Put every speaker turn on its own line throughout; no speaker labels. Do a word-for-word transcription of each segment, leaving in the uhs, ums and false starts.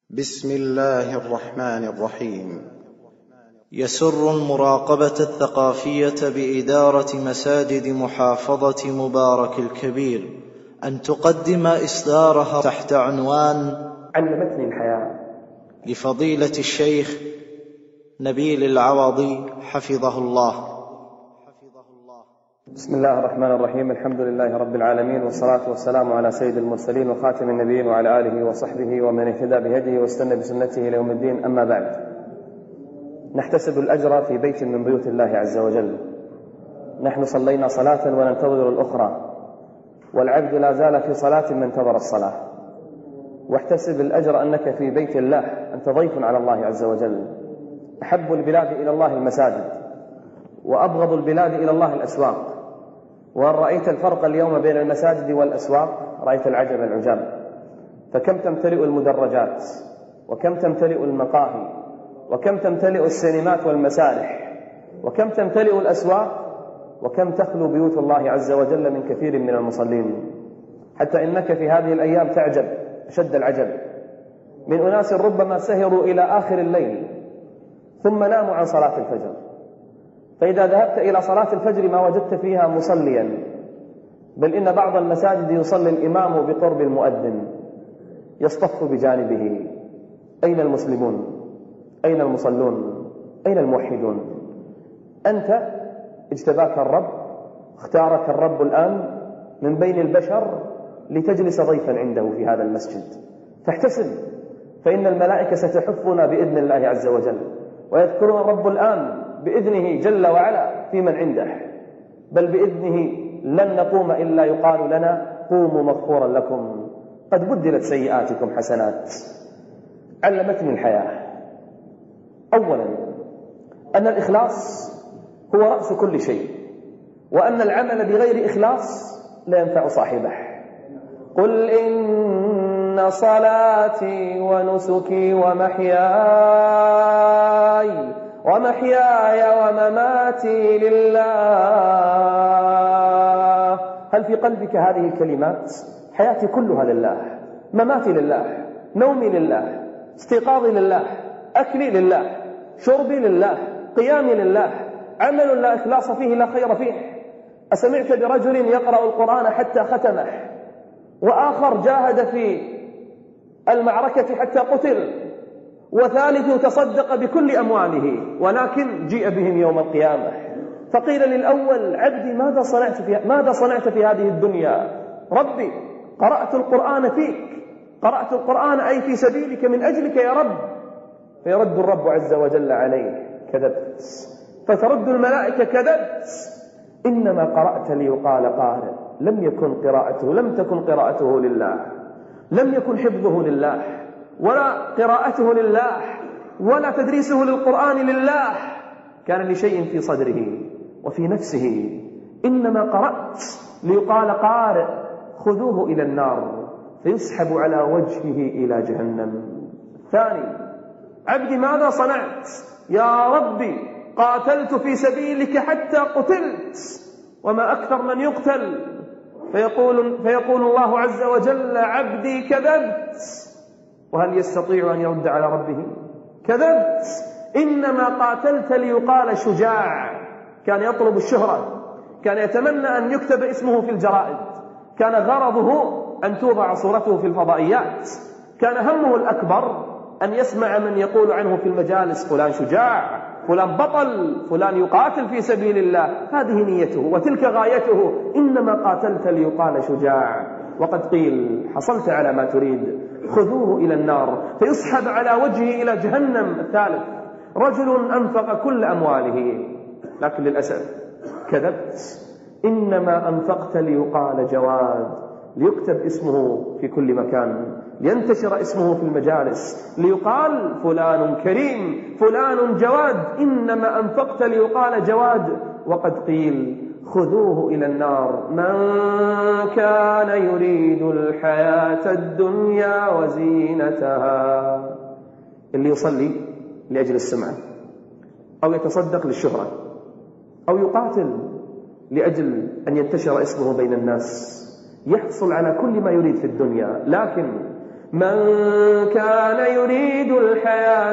بسم الله الرحمن الرحيم. يسر المراقبة الثقافية بإدارة مساجد محافظة مبارك الكبير أن تقدم إصدارها تحت عنوان
علمتني الحياة
لفضيلة الشيخ نبيل العوضي حفظه الله.
بسم الله الرحمن الرحيم. الحمد لله رب العالمين، والصلاة والسلام على سيد المرسلين وخاتم النبيين وعلى آله وصحبه ومن اهتدى بهديه واستنى بسنته إلى يوم الدين. أما بعد، نحتسب الأجر في بيت من بيوت الله عز وجل. نحن صلينا صلاة وننتظر الأخرى، والعبد لا زال في صلاة من انتظر الصلاة. واحتسب الأجر أنك في بيت الله، أنت ضيف على الله عز وجل. أحب البلاد إلى الله المساجد، وأبغض البلاد إلى الله الأسواق. وأن رأيت الفرق اليوم بين المساجد والأسواق رأيت العجب العجاب. فكم تمتلئ المدرجات، وكم تمتلئ المقاهي، وكم تمتلئ السينمات والمسارح، وكم تمتلئ الأسواق، وكم تخلو بيوت الله عز وجل من كثير من المصلين. حتى إنك في هذه الأيام تعجب أشد العجب من أناس ربما سهروا إلى آخر الليل ثم ناموا عن صلاة الفجر. فإذا ذهبت إلى صلاة الفجر ما وجدت فيها مصليا، بل إن بعض المساجد يصلي الإمام بقرب المؤذن يصطف بجانبه. أين المسلمون؟ أين المصلون؟ أين الموحدون؟ أنت اجتباك الرب، اختارك الرب الآن من بين البشر لتجلس ضيفا عنده في هذا المسجد. فاحتسب، فإن الملائكة ستحفنا بإذن الله عز وجل، ويذكرون الرب الآن بإذنه جل وعلا في من عنده، بل بإذنه لن نقوم إلا يقال لنا قوموا مغفورا لكم قد بدلت سيئاتكم حسنات. علمتني الحياة أولا أن الإخلاص هو رأس كل شيء، وأن العمل بغير إخلاص لا ينفع صاحبه. قل إن صلاتي ونسكي ومحياي ومحياي ومماتي لله. هل في قلبك هذه الكلمات؟ حياتي كلها لله، مماتي لله، نومي لله، استيقاظي لله، أكلي لله، شربي لله، قيامي لله. عمل لا إخلاص فيه لا خير فيه. أسمعت برجل يقرأ القرآن حتى ختمه، وآخر جاهد في المعركة حتى قتل، وثالث تصدق بكل أمواله، ولكن جيء بهم يوم القيامة فقيل للأول: عبدي ماذا صنعت في ماذا صنعت في هذه الدنيا؟ ربي قرأت القرآن فيك، قرأت القرآن أي في سبيلك من أجلك يا رب. فيرد الرب عز وجل عليه: كذبت. فترد الملائكة: كذبت، إنما قرأت ليقال قارئ. لم يكن قراءته لم تكن قراءته لله، لم يكن حفظه لله، ولا قراءته لله، ولا تدريسه للقرآن لله. كان لشيء في صدره وفي نفسه. إنما قرأت ليقال قارئ، خذوه إلى النار فيسحب على وجهه إلى جهنم. ثاني: عبدي ماذا صنعت؟ يا ربي قاتلت في سبيلك حتى قتلت، وما أكثر من يقتل. فيقول, فيقول الله عز وجل: عبدي كذبت. وهل يستطيع أن يرد على ربه؟ كذبت، إنما قاتلت ليقال شجاع. كان يطلب الشهرة، كان يتمنى أن يكتب اسمه في الجرائد، كان غرضه أن توضع صورته في الفضائيات، كان همه الأكبر أن يسمع من يقول عنه في المجالس: فلان شجاع، فلان بطل، فلان يقاتل في سبيل الله. هذه نيته وتلك غايته. إنما قاتلت ليقال شجاع، وقد قيل: حصلت على ما تريد، خذوه إلى النار فيسحب على وجهه إلى جهنم. الثالث: رجل أنفق كل أمواله، لكن للأسف كذبت، إنما أنفقت ليقال جواد، ليكتب اسمه في كل مكان، لينتشر اسمه في المجالس، ليقال فلان كريم، فلان جواد. إنما أنفقت ليقال جواد، وقد قيل: خذوه إلى النار من كان يريد الحياة الدنيا وزينتها. اللي يصلي لأجل السمعة، أو يتصدق للشهرة، أو يقاتل لأجل أن ينتشر اسمه بين الناس، يحصل على كل ما يريد في الدنيا. لكن من كان يريد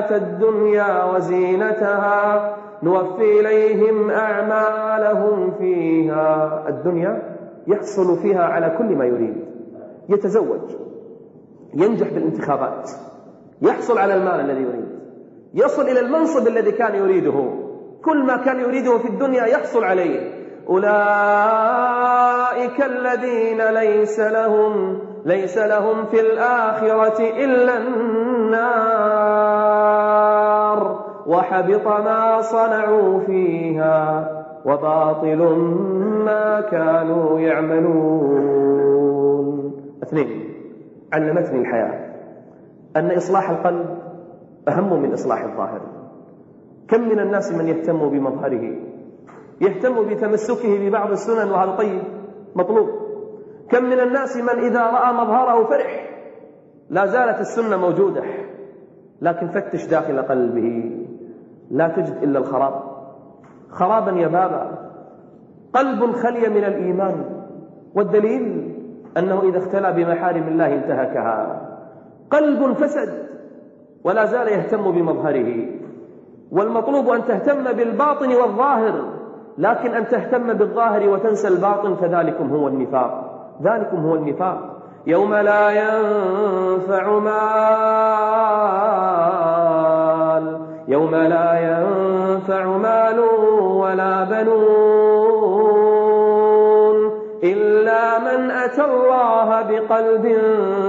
الحياة الدنيا وزينتها نوفي إليهم أعمالهم فيها. الدنيا يحصل فيها على كل ما يريد، يتزوج، ينجح بالانتخابات، يحصل على المال الذي يريد، يصل إلى المنصب الذي كان يريده، كل ما كان يريده في الدنيا يحصل عليه. أولئك الذين ليس لهم ليس لهم في الآخرة إلا النار وحبط ما صنعوا فيها وباطل ما كانوا يعملون. اثنين، علمتني الحياة أن إصلاح القلب أهم من إصلاح الظاهر. كم من الناس من يهتم بمظهره، يهتم بتمسكه ببعض السنن، وهذا طيب مطلوب. كم من الناس من إذا رأى مظهره فرح. لا زالت السنة موجودة، لكن فتش داخل قلبه لا تجد إلا الخراب، خرابا يبابا، قلب خلي من الإيمان. والدليل أنه إذا اختلى بمحارم الله انتهكها. قلب فسد ولا زال يهتم بمظهره. والمطلوب أن تهتم بالباطن والظاهر، لكن أن تهتم بالظاهر وتنسى الباطن فذلكم هو النفاق. ذلكم هو النفاق. يوم لا ينفع مال يوم لا ينفع مال ولا بنون إلا من أتى الله بقلب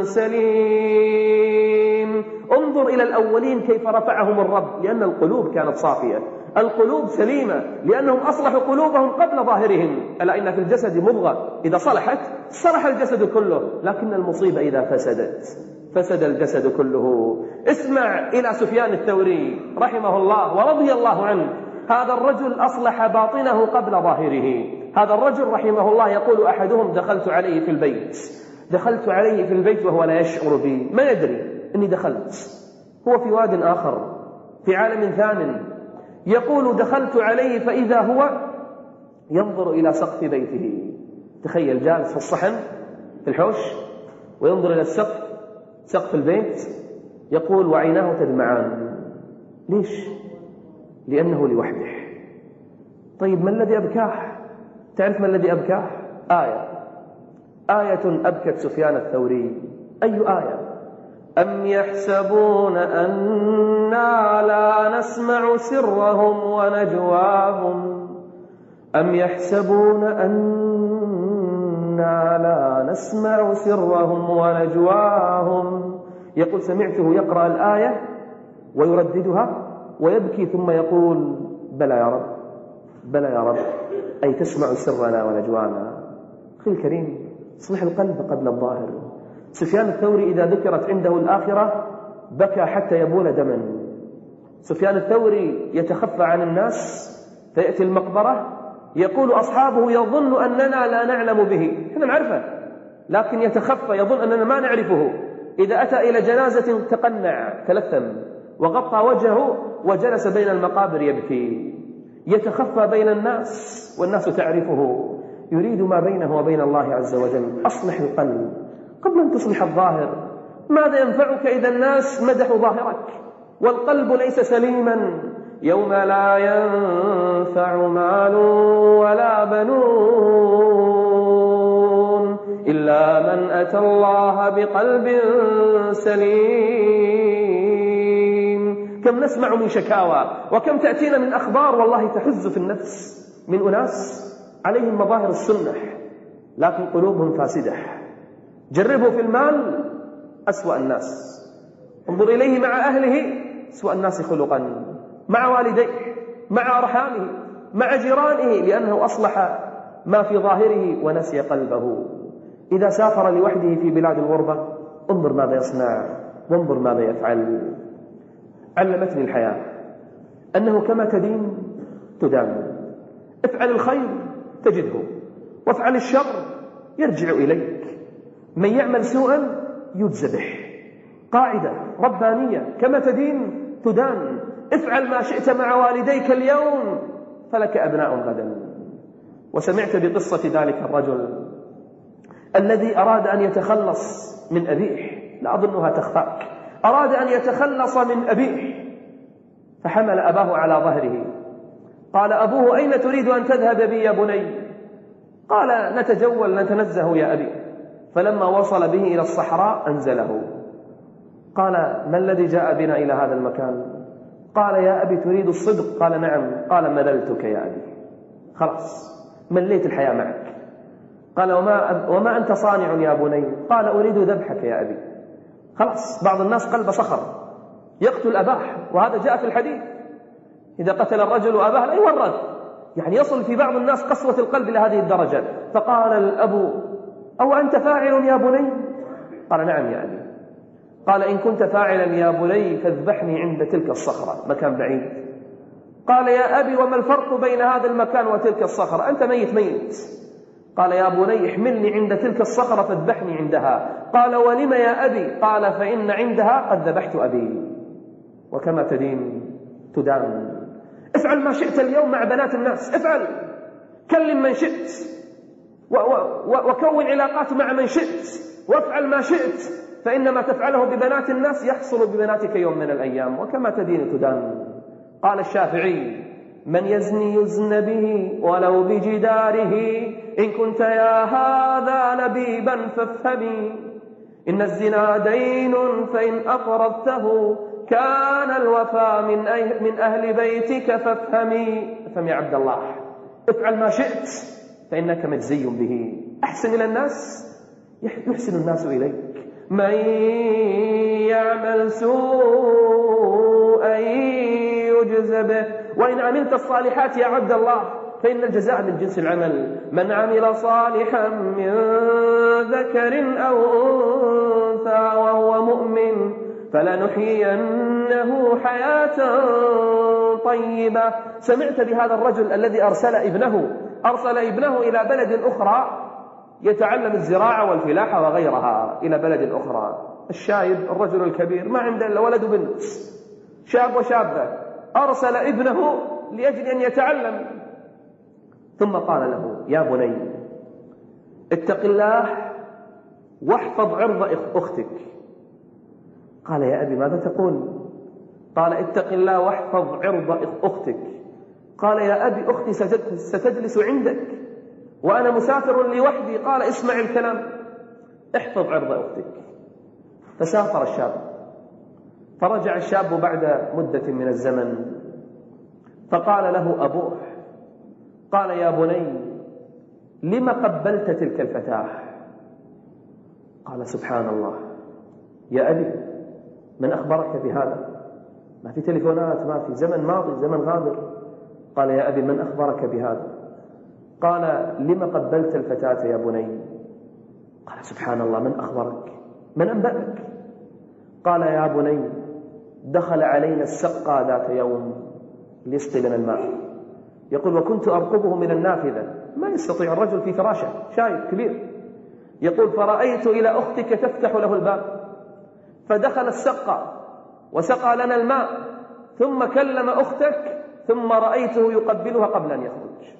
سليم. انظر إلى الأولين كيف رفعهم الرب، لأن القلوب كانت صافية، القلوب سليمة، لأنهم أصلحوا قلوبهم قبل ظاهرهم. ألا إن في الجسد مضغة إذا صلحت صلح الجسد كله، لكن المصيبة إذا فسدت فسد الجسد كله. اسمع إلى سفيان الثوري رحمه الله ورضي الله عنه. هذا الرجل أصلح باطنه قبل ظاهره. هذا الرجل رحمه الله يقول أحدهم: دخلت عليه في البيت دخلت عليه في البيت وهو لا يشعر بي، ما يدري أني دخلت، هو في واد آخر في عالم ثان. يقول: دخلت عليه فإذا هو ينظر إلى سقف بيته. تخيل جالس في الصحن في الحوش وينظر إلى السقف، سقف البيت. يقول: وعيناه تدمعان. ليش؟ لأنه لوحده. طيب ما الذي أبكاه؟ تعرف ما الذي أبكاه؟ آية آية أبكت سفيان الثوري. أي آية؟ أم يحسبون أنا لا نسمع سرهم ونجواهم أم يحسبون أنا لا نسمع سرهم ونجواهم. يقول: سمعته يقرأ الآية ويرددها ويبكي ثم يقول: بلى يا رب، بلى يا رب، أي تسمع سرنا ونجوانا. أخي الكريم، اصلح القلب قبل الظاهر. سفيان الثوري إذا ذكرت عنده الآخرة بكى حتى يبول دما. سفيان الثوري يتخفى عن الناس فيأتي المقبرة، يقول أصحابه: يظن أننا لا نعلم به، احنا نعرفه لكن يتخفى، يظن أننا ما نعرفه. إذا أتى إلى جنازة تقنع، تلثم وغطى وجهه وجلس بين المقابر يبكي، يتخفى بين الناس والناس تعرفه، يريد ما بينه وبين الله عز وجل. أصلح القلب قبل أن تصلح الظاهر. ماذا ينفعك إذا الناس مدحوا ظاهرك والقلب ليس سليما؟ يوم لا ينفع مال ولا بنون إلا من أتى الله بقلب سليم. كم نسمع من شكاوى وكم تأتينا من أخبار والله تحز في النفس من أناس عليهم مظاهر السنة لكن قلوبهم فاسدة. جربه في المال، أسوأ الناس. انظر إليه مع أهله، أسوأ الناس خلقا، مع والديه، مع أرحامه، مع جيرانه، لأنه أصلح ما في ظاهره ونسي قلبه. إذا سافر لوحده في بلاد الغربة انظر ماذا يصنع وانظر ماذا يفعل. علمتني الحياة أنه كما تدين تدان. افعل الخير تجده، وافعل الشر يرجع إليك. من يعمل سوءا يجزى به. قاعدة ربانية: كما تدين تدان. افعل ما شئت مع والديك اليوم فلك أبناء غدا. وسمعت بقصة ذلك الرجل الذي أراد أن يتخلص من أبيه، لا أظنها تخفاك، أراد أن يتخلص من أبيه فحمل أباه على ظهره. قال أبوه: أين تريد أن تذهب بي يا بني؟ قال: نتجول نتنزه يا أبي. فلما وصل به إلى الصحراء أنزله. قال: ما الذي جاء بنا إلى هذا المكان؟ قال: يا أبي تريد الصدق؟ قال: نعم. قال: مللتك يا أبي، خلاص مليت الحياة معك. قال: وما, وما أنت صانع يا بني؟ قال: أريد ذبحك يا أبي. خلاص، بعض الناس قلب صخر يقتل أباه، وهذا جاء في الحديث: إذا قتل الرجل أباه لا يورث. يعني يصل في بعض الناس قسوة القلب إلى هذه الدرجة. فقال الأب: أو أنت فاعل يا بني؟ قال: نعم يا أبي. قال: إن كنت فاعلا يا بني فاذبحني عند تلك الصخرة، مكان بعيد. قال: يا أبي وما الفرق بين هذا المكان وتلك الصخرة؟ أنت ميت ميت. قال: يا بني احملني عند تلك الصخرة فاذبحني عندها. قال: ولم يا أبي؟ قال: فإن عندها قد ذبحت أبي، وكما تدين تدان. افعل ما شئت اليوم مع بنات الناس، افعل، كلم من شئت، وكون علاقات مع من شئت، وافعل ما شئت، فإن ما تفعله ببنات الناس يحصل ببناتك يوم من الأيام، وكما تدين تدان. قال الشافعي: من يزني يزن به ولو بجداره، إن كنت يا هذا لبيبا فافهمي، إن الزنا دين فإن أقرضته كان الوفاء من, من أهل بيتك فافهمي. افهم يا عبد الله، افعل ما شئت فإنك مجزي به. أحسن إلى الناس يحسن الناس إليك. من يعمل سوءا يجز به وإن عملت الصالحات يا عبد الله فإن الجزاء من جنس العمل. من عمل صالحا من ذكر أو أنثى وهو مؤمن فلنحيينه حياة طيبة. سمعت بهذا الرجل الذي أرسل ابنه أرسل ابنه إلى بلد أخرى يتعلم الزراعة والفلاحة وغيرها، إلى بلد أخرى. الشايب الرجل الكبير ما عنده إلا ولد وبنت، شاب وشابة، أرسل ابنه لأجل أن يتعلم. ثم قال له: يا بني اتق الله واحفظ عرض أختك. قال: يا أبي ماذا تقول؟ قال: اتق الله واحفظ عرض أختك. قال: يا أبي أختي ستجلس عندك وأنا مسافر لوحدي. قال: اسمع الكلام، احفظ عرض أختك. فسافر الشاب، فرجع الشاب بعد مدة من الزمن، فقال له أبوه، قال: يا بني لم قبلت تلك الفتاة؟ قال: سبحان الله يا أبي، من أخبرك بهذا؟ ما في تليفونات، ما في، زمن ماضي، زمن غابر. قال: يا أبي من أخبرك بهذا؟ قال: لم قبلت الفتاة يا بني؟ قال: سبحان الله، من أخبرك؟ من أنبأك؟ قال: يا بني دخل علينا السقا ذات يوم ليسقي لنا الماء. يقول: وكنت أرقبه من النافذة، ما يستطيع الرجل في فراشه، شايب كبير. يقول: فرأيت إلى أختك تفتح له الباب، فدخل السقا وسقى لنا الماء، ثم كلم أختك، ثم رأيته يقبلها قبل أن يخرج،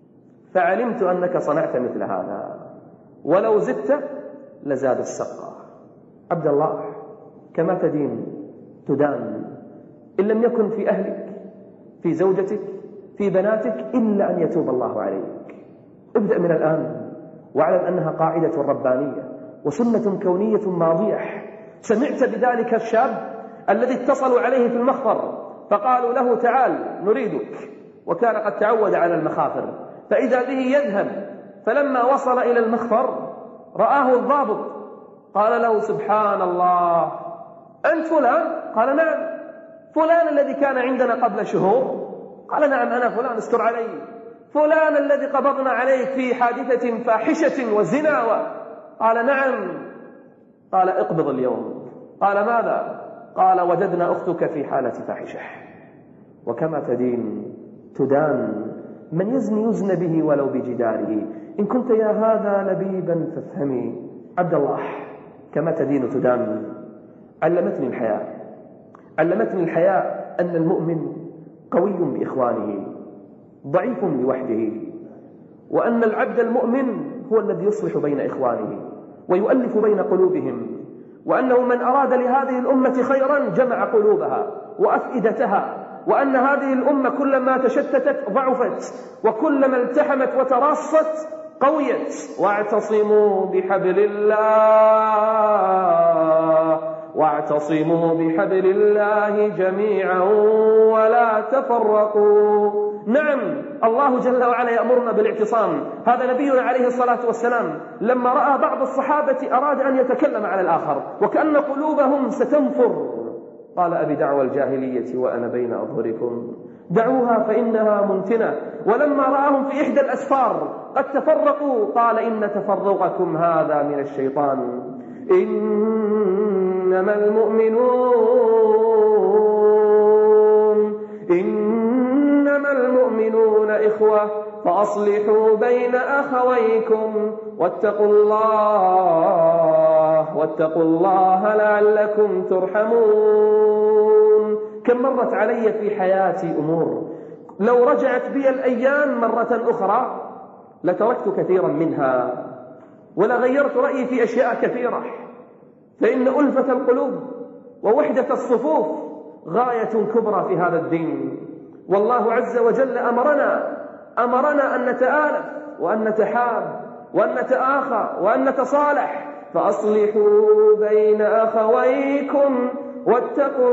فعلمت أنك صنعت مثل هذا، ولو زدت لزاد السقا. عبد الله، كما تدين تدان. إن لم يكن في أهلك، في زوجتك، في بناتك، إلا أن يتوب الله عليك. ابدأ من الآن، واعلم أنها قاعدة ربانية وسنة كونية ماضية. سمعت بذلك الشاب الذي اتصلوا عليه في المخفر فقالوا له: تعال نريدك، وكان قد تعود على المخافر، فإذا به يذهب. فلما وصل إلى المخفر رآه الضابط، قال له: سبحان الله، أنت فلان؟ قال: نعم. فلان الذي كان عندنا قبل شهور؟ قال: نعم أنا فلان، استر علي. فلان الذي قبضنا عليك في حادثة فاحشة وزنا و... قال: نعم. قال: اقبض اليوم. قال: ماذا؟ قال: وجدنا أختك في حالة فاحشة. وكما تدين تدان. من يزني يزن به ولو بجداره، إن كنت يا هذا لبيبا فافهمي. عبد الله، كما تدين تدان. علمتني الحياة علمتني الحياة أن المؤمن قوي بإخوانه، ضعيف لوحده، وأن العبد المؤمن هو الذي يصلح بين إخوانه ويؤلف بين قلوبهم، وأنه من أراد لهذه الأمة خيرا جمع قلوبها وأفئدتها، وأن هذه الأمة كلما تشتتت ضعفت، وكلما التحمت وتراصت قويت. واعتصموا بحبل الله واعتصموا بحبل الله جميعا ولا تفرقوا. نعم، الله جل وعلا يأمرنا بالاعتصام. هذا نبينا عليه الصلاة والسلام لما رأى بعض الصحابة أراد أن يتكلم على الآخر وكأن قلوبهم ستنفر، قال: أبي دعوى الجاهلية وأنا بين أظهركم، دعوها فإنها منتنة. ولما رآهم في إحدى الأسفار قد تفرقوا قال: إن تفرقكم هذا من الشيطان، إنما المؤمنون إنما المؤمنون إخوة فأصلحوا بين أخويكم واتقوا الله واتقوا الله لعلكم ترحمون. كم مرت علي في حياتي أمور لو رجعت بي الأيام مرة أخرى لتركت كثيرا منها ولغيرت رأيي في أشياء كثيرة، فإن ألفة القلوب ووحدة الصفوف غاية كبرى في هذا الدين. والله عز وجل أمرنا أمرنا أن نتآلف وأن نتحاب وأن نتآخى وأن نتصالح، فأصلحوا بين أخويكم واتقوا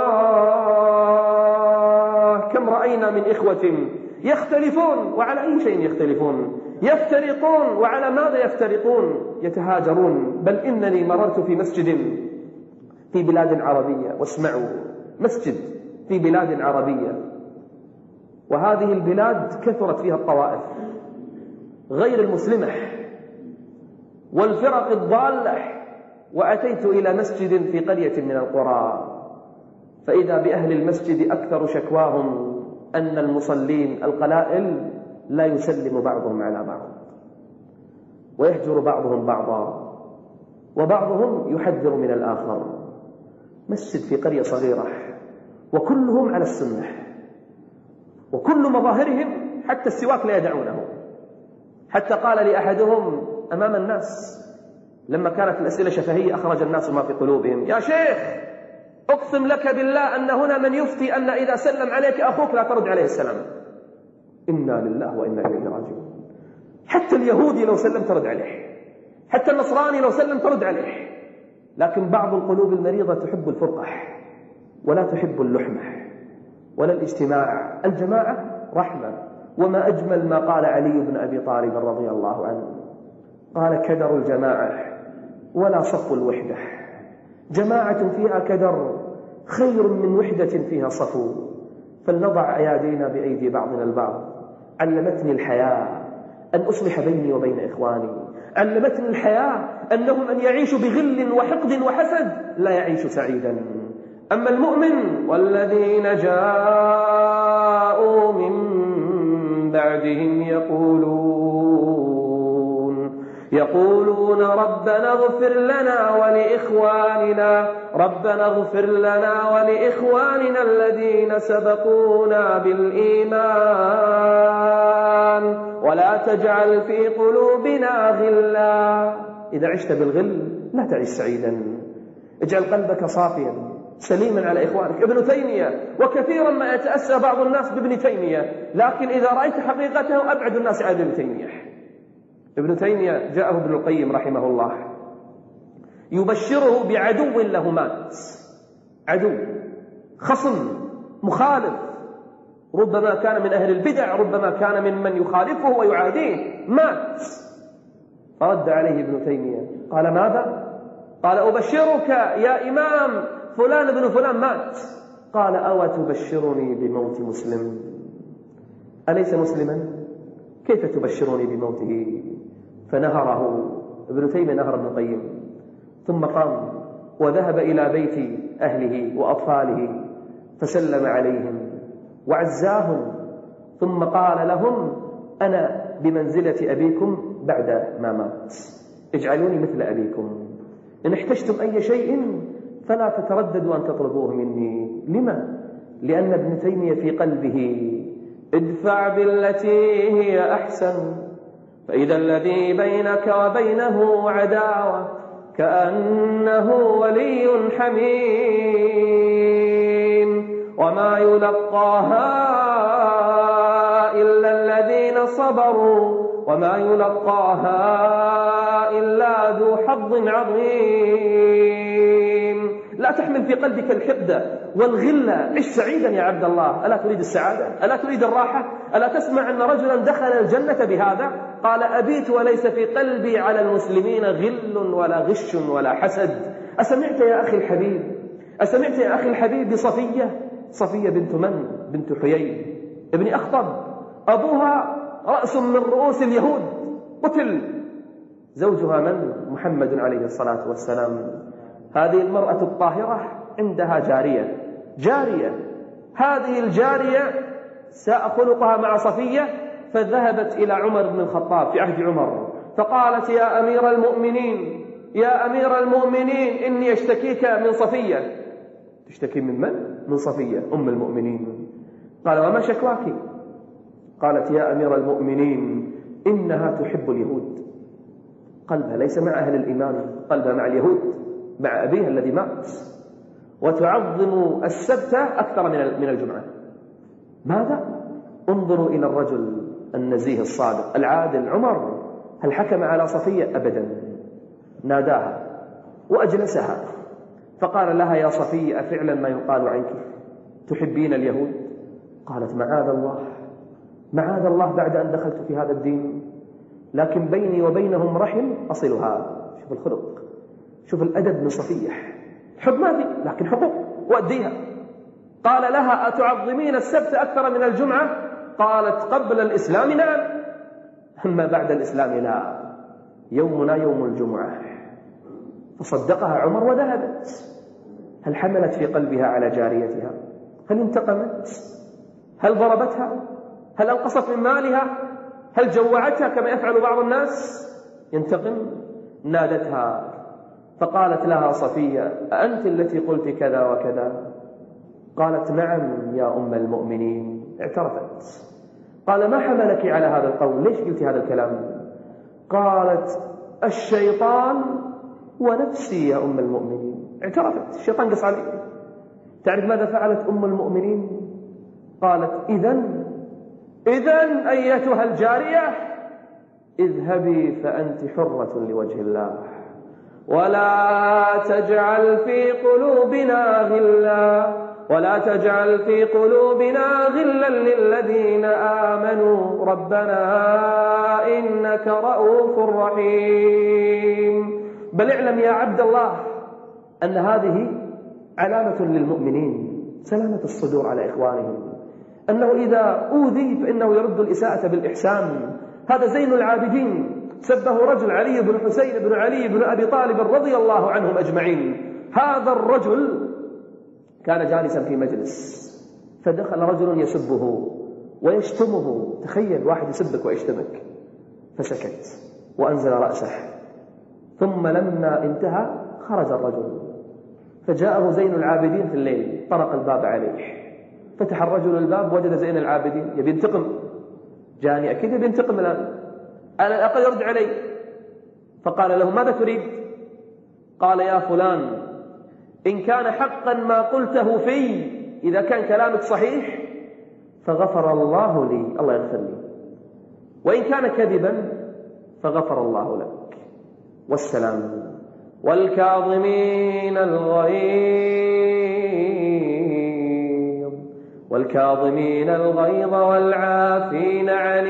الله. كم رأينا من إخوة يختلفون، وعلى أي شيء يختلفون؟ يفترقون، وعلى ماذا يفترقون؟ يتهاجرون. بل إنني مررت في مسجد في بلاد عربية، واسمعوا، مسجد في بلاد عربية، وهذه البلاد كثرت فيها الطوائف غير المسلمة والفرق الضالة. وأتيت إلى مسجد في قرية من القرى، فإذا بأهل المسجد أكثر شكواهم أن المصلين القلائل لا يسلم بعضهم على بعض، ويهجر بعضهم بعضا، وبعضهم يحذر من الآخر. مسجد في قرية صغيرة وكلهم على السنة، وكل مظاهرهم حتى السواك لا يدعونه. حتى قال لي أحدهم أمام الناس لما كانت الأسئلة شفهية أخرج الناس ما في قلوبهم: يا شيخ، أقسم لك بالله أن هنا من يفتي أن إذا سلم عليك أخوك لا ترد عليه السلام. إنا لله وإنا إليه راجعون. حتى اليهودي لو سلم ترد عليه، حتى النصراني لو سلم ترد عليه. لكن بعض القلوب المريضة تحب الفرقة ولا تحب اللحمة ولا الاجتماع. الجماعة رحمة. وما أجمل ما قال علي بن أبي طالب رضي الله عنه، قال: كدر الجماعة ولا صف الوحدة. جماعة فيها كدر خير من وحدة فيها صفو. فلنضع أيادينا بأيدي بعضنا البعض. علمتني الحياة أن أصلح بيني وبين إخواني. علمتني الحياة أنه من يعيش بغل وحقد وحسد لا يعيش سعيدا. أما المؤمن والذين جاءوا من بعدهم يقولون يقولون ربنا اغفر لنا ولإخواننا ربنا اغفر لنا ولإخواننا الذين سبقونا بالإيمان ولا تجعل في قلوبنا غلا. إذا عشت بالغل لا تعيش سعيدا. اجعل قلبك صافيا سليما على إخوانك. ابن تيمية، وكثيرا ما يتأسى بعض الناس بابن تيمية، لكن إذا رأيت حقيقته أبعد الناس عن ابن تيمية. ابن تيمية جاءه ابن القيم رحمه الله يبشره بعدو له مات، عدو خصم مخالف، ربما كان من أهل البدع، ربما كان ممن يخالفه ويعاديه، مات. فرد عليه ابن تيمية قال: ماذا؟ قال: أبشرك يا إمام فلان ابن فلان مات. قال: أو تبشرني بموت مسلم؟ أليس مسلما؟ كيف تبشرني بموته؟ فنهره ابن تيمية، نهر ابن القيم، ثم قام وذهب إلى بيت أهله وأطفاله فسلم عليهم وعزاهم، ثم قال لهم: أنا بمنزلة أبيكم بعد ما مات، اجعلوني مثل أبيكم، إن احتجتم أي شيء فلا تترددوا أن تطلبوه مني. لما؟ لأن ابن تيمية في قلبه: ادفع بالتي هي أحسن فإذا الذي بينك وبينه عداوة كأنه ولي حميم وما يلقاها إلا الذين صبروا وما يلقاها إلا ذو حظ عظيم. لا تحمل في قلبك الحقد والغلة. عش سعيدا يا عبد الله. ألا تريد السعادة؟ ألا تريد الراحة؟ ألا تسمع أن رجلا دخل الجنة بهذا؟ قال أبيت وليس في قلبي على المسلمين غل ولا غش ولا حسد. أسمعت يا أخي الحبيب أسمعت يا أخي الحبيب بصفية صفية بنت من؟ بنت حيي ابن أخطب، أبوها رأس من رؤوس اليهود قتل. زوجها من؟ محمد عليه الصلاة والسلام. هذه المرأة الطاهرة عندها جارية جارية هذه الجارية ساء خلقها مع صفية، فذهبت إلى عمر بن الخطاب في عهد عمر فقالت يا أمير المؤمنين يا أمير المؤمنين إني أشتكيك من صفية. تشتكي من من؟ من صفية أم المؤمنين. قال وما شكواك؟ قالت يا أمير المؤمنين إنها تحب اليهود. قلبها ليس مع أهل الإيمان، قلبها مع اليهود، مع أبيها الذي مات، وتعظم السبت أكثر من الجمعة. ماذا؟ انظروا إلى الرجل النزيه الصادق العادل عمر، هل حكم على صفية؟ أبدا. ناداها وأجلسها فقال لها يا صفية أفعلا ما يقال عنك؟ تحبين اليهود؟ قالت معاذ الله معاذ الله بعد أن دخلت في هذا الدين، لكن بيني وبينهم رحم أصلها. شوف الخلق، شوف الأدب من صفية. حب ما في لكن حقوق وأديها. قال لها أتعظمين السبت أكثر من الجمعة؟ قالت قبل الإسلام نعم، أما بعد الإسلام لا، يومنا يوم الجمعة. فصدقها عمر وذهبت. هل حملت في قلبها على جاريتها؟ هل انتقمت؟ هل ضربتها؟ هل أنقصت من مالها؟ هل جوعتها كما يفعل بعض الناس؟ ينتقم. نادتها فقالت لها صفية أأنت التي قلت كذا وكذا؟ قالت نعم يا أم المؤمنين. اعترفت. قال ما حملك على هذا القول؟ ليش قلت هذا الكلام؟ قالت الشيطان ونفسي يا أم المؤمنين. اعترفت، الشيطان قص عليه. تعرف ماذا فعلت أم المؤمنين؟ قالت إذن إذن أيتها الجارية اذهبي فأنت حرة لوجه الله، ولا تجعل في قلوبنا غلا ولا تجعل في قلوبنا غلا للذين آمنوا ربنا إنك رؤوف رحيم. بل اعلم يا عبد الله أن هذه علامة للمؤمنين، سلامة الصدور على إخوانهم، أنه إذا أوذي فإنه يرد الإساءة بالإحسان. هذا زين العابدين سبه رجل علي بن حسين بن علي بن أبي طالب رضي الله عنهم أجمعين. هذا الرجل كان جالسا في مجلس فدخل رجل يسبه ويشتمه. تخيل واحد يسبك ويشتمك. فسكت وأنزل رأسه، ثم لما انتهى خرج الرجل، فجاءه زين العابدين في الليل، طرق الباب عليه، فتح الرجل الباب وجد زين العابدين يبي ينتقم. جاني أكيد يبي ينتقم الآن، على الأقل يرد علي. فقال له ماذا تريد؟ قال يا فلان إن كان حقا ما قلته في، إذا كان كلامك صحيح فغفر الله لي، الله يغفر لي، وإن كان كذبا فغفر الله لك، والسلام. والكاظمين الغيظ والكاظمين الغيظ والعافين عن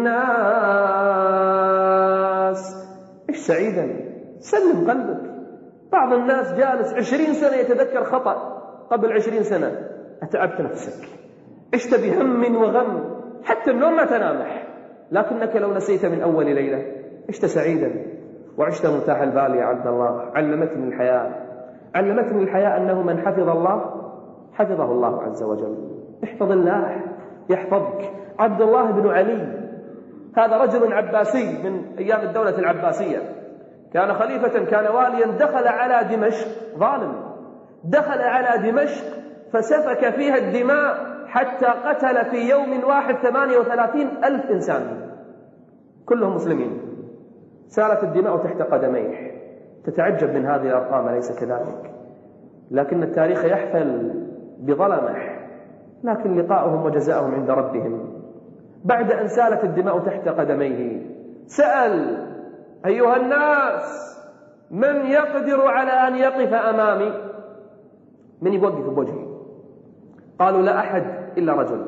الناس. إيش سعيدا، سلم قلبك. بعض الناس جالس عشرين سنة يتذكر خطأ قبل عشرين سنة، أتعبت نفسك، عشت بهم وغم، حتى النوم ما تنامح، لكنك لو نسيت من أول ليلة عشت سعيدا وعشت مرتاح البال يا عبد الله. علمتني الحياة علمتني الحياة أنه من حفظ الله حفظه الله عز وجل. احفظ الله يحفظك. عبد الله بن علي هذا رجل عباسي من أيام الدولة العباسية، كان خليفة، كان واليا، دخل على دمشق، ظالم، دخل على دمشق فسفك فيها الدماء حتى قتل في يوم واحد ثمانية وثلاثين ألف إنسان كلهم مسلمين. سالت الدماء تحت قدميه. تتعجب من هذه الأرقام، أليس كذلك؟ لكن التاريخ يحفل بظلمه، لكن لقاؤهم وجزاؤهم عند ربهم. بعد أن سالت الدماء تحت قدميه سأل: أيها الناس، من يقدر على أن يقف أمامي؟ من يوقف بوجهي؟ قالوا: لا أحد إلا رجل.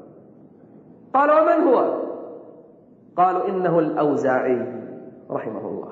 قال: ومن هو؟ قالوا: إنه الأوزاعي رحمه الله.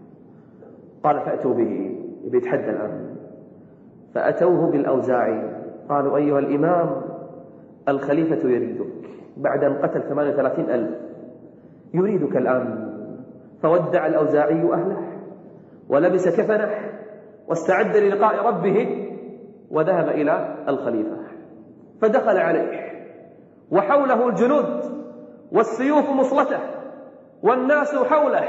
قال: فأتوا به، بيتحدى الآن. فأتوه بالأوزاعي، قالوا: أيها الإمام، الخليفة يريدك بعد أن قتل ثمانية وثلاثين ألف، يريدك الآن. فودع الأوزاعي أهله ولبس كفنه واستعد للقاء ربه وذهب إلى الخليفة، فدخل عليه وحوله الجنود والسيوف مصلته والناس حوله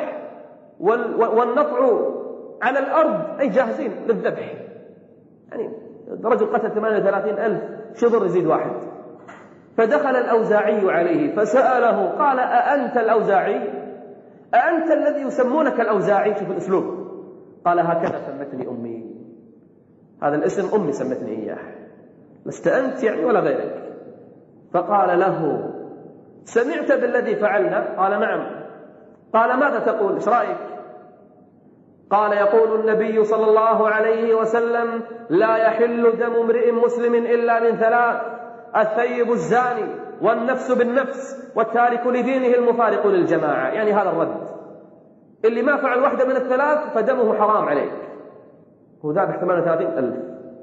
والنطع على الأرض، أي جاهزين للذبح. يعني رجل قتل ثمانية وثلاثين ألف، شبر يزيد واحد. فدخل الأوزاعي عليه فسأله، قال: أأنت الأوزاعي؟ أأنت الذي يسمونك الأوزاعي؟ شوف الأسلوب. قال: هكذا سمتني أمي، هذا الاسم أمي سمتني إياه، لست أنت يعني ولا غيرك. فقال له: سمعت بالذي فعلنا؟ قال: نعم. قال: ماذا تقول؟ إيش رأيك؟ قال: يقول النبي صلى الله عليه وسلم: لا يحل دم امرئ مسلم إلا من ثلاث: الثيب الزاني، والنفس بالنفس، والتارك لدينه المفارق للجماعة. يعني هذا الرد، اللي ما فعل واحدة من الثلاث فدمه حرام عليك. هو ذابح ثمانية وثلاثين ألف.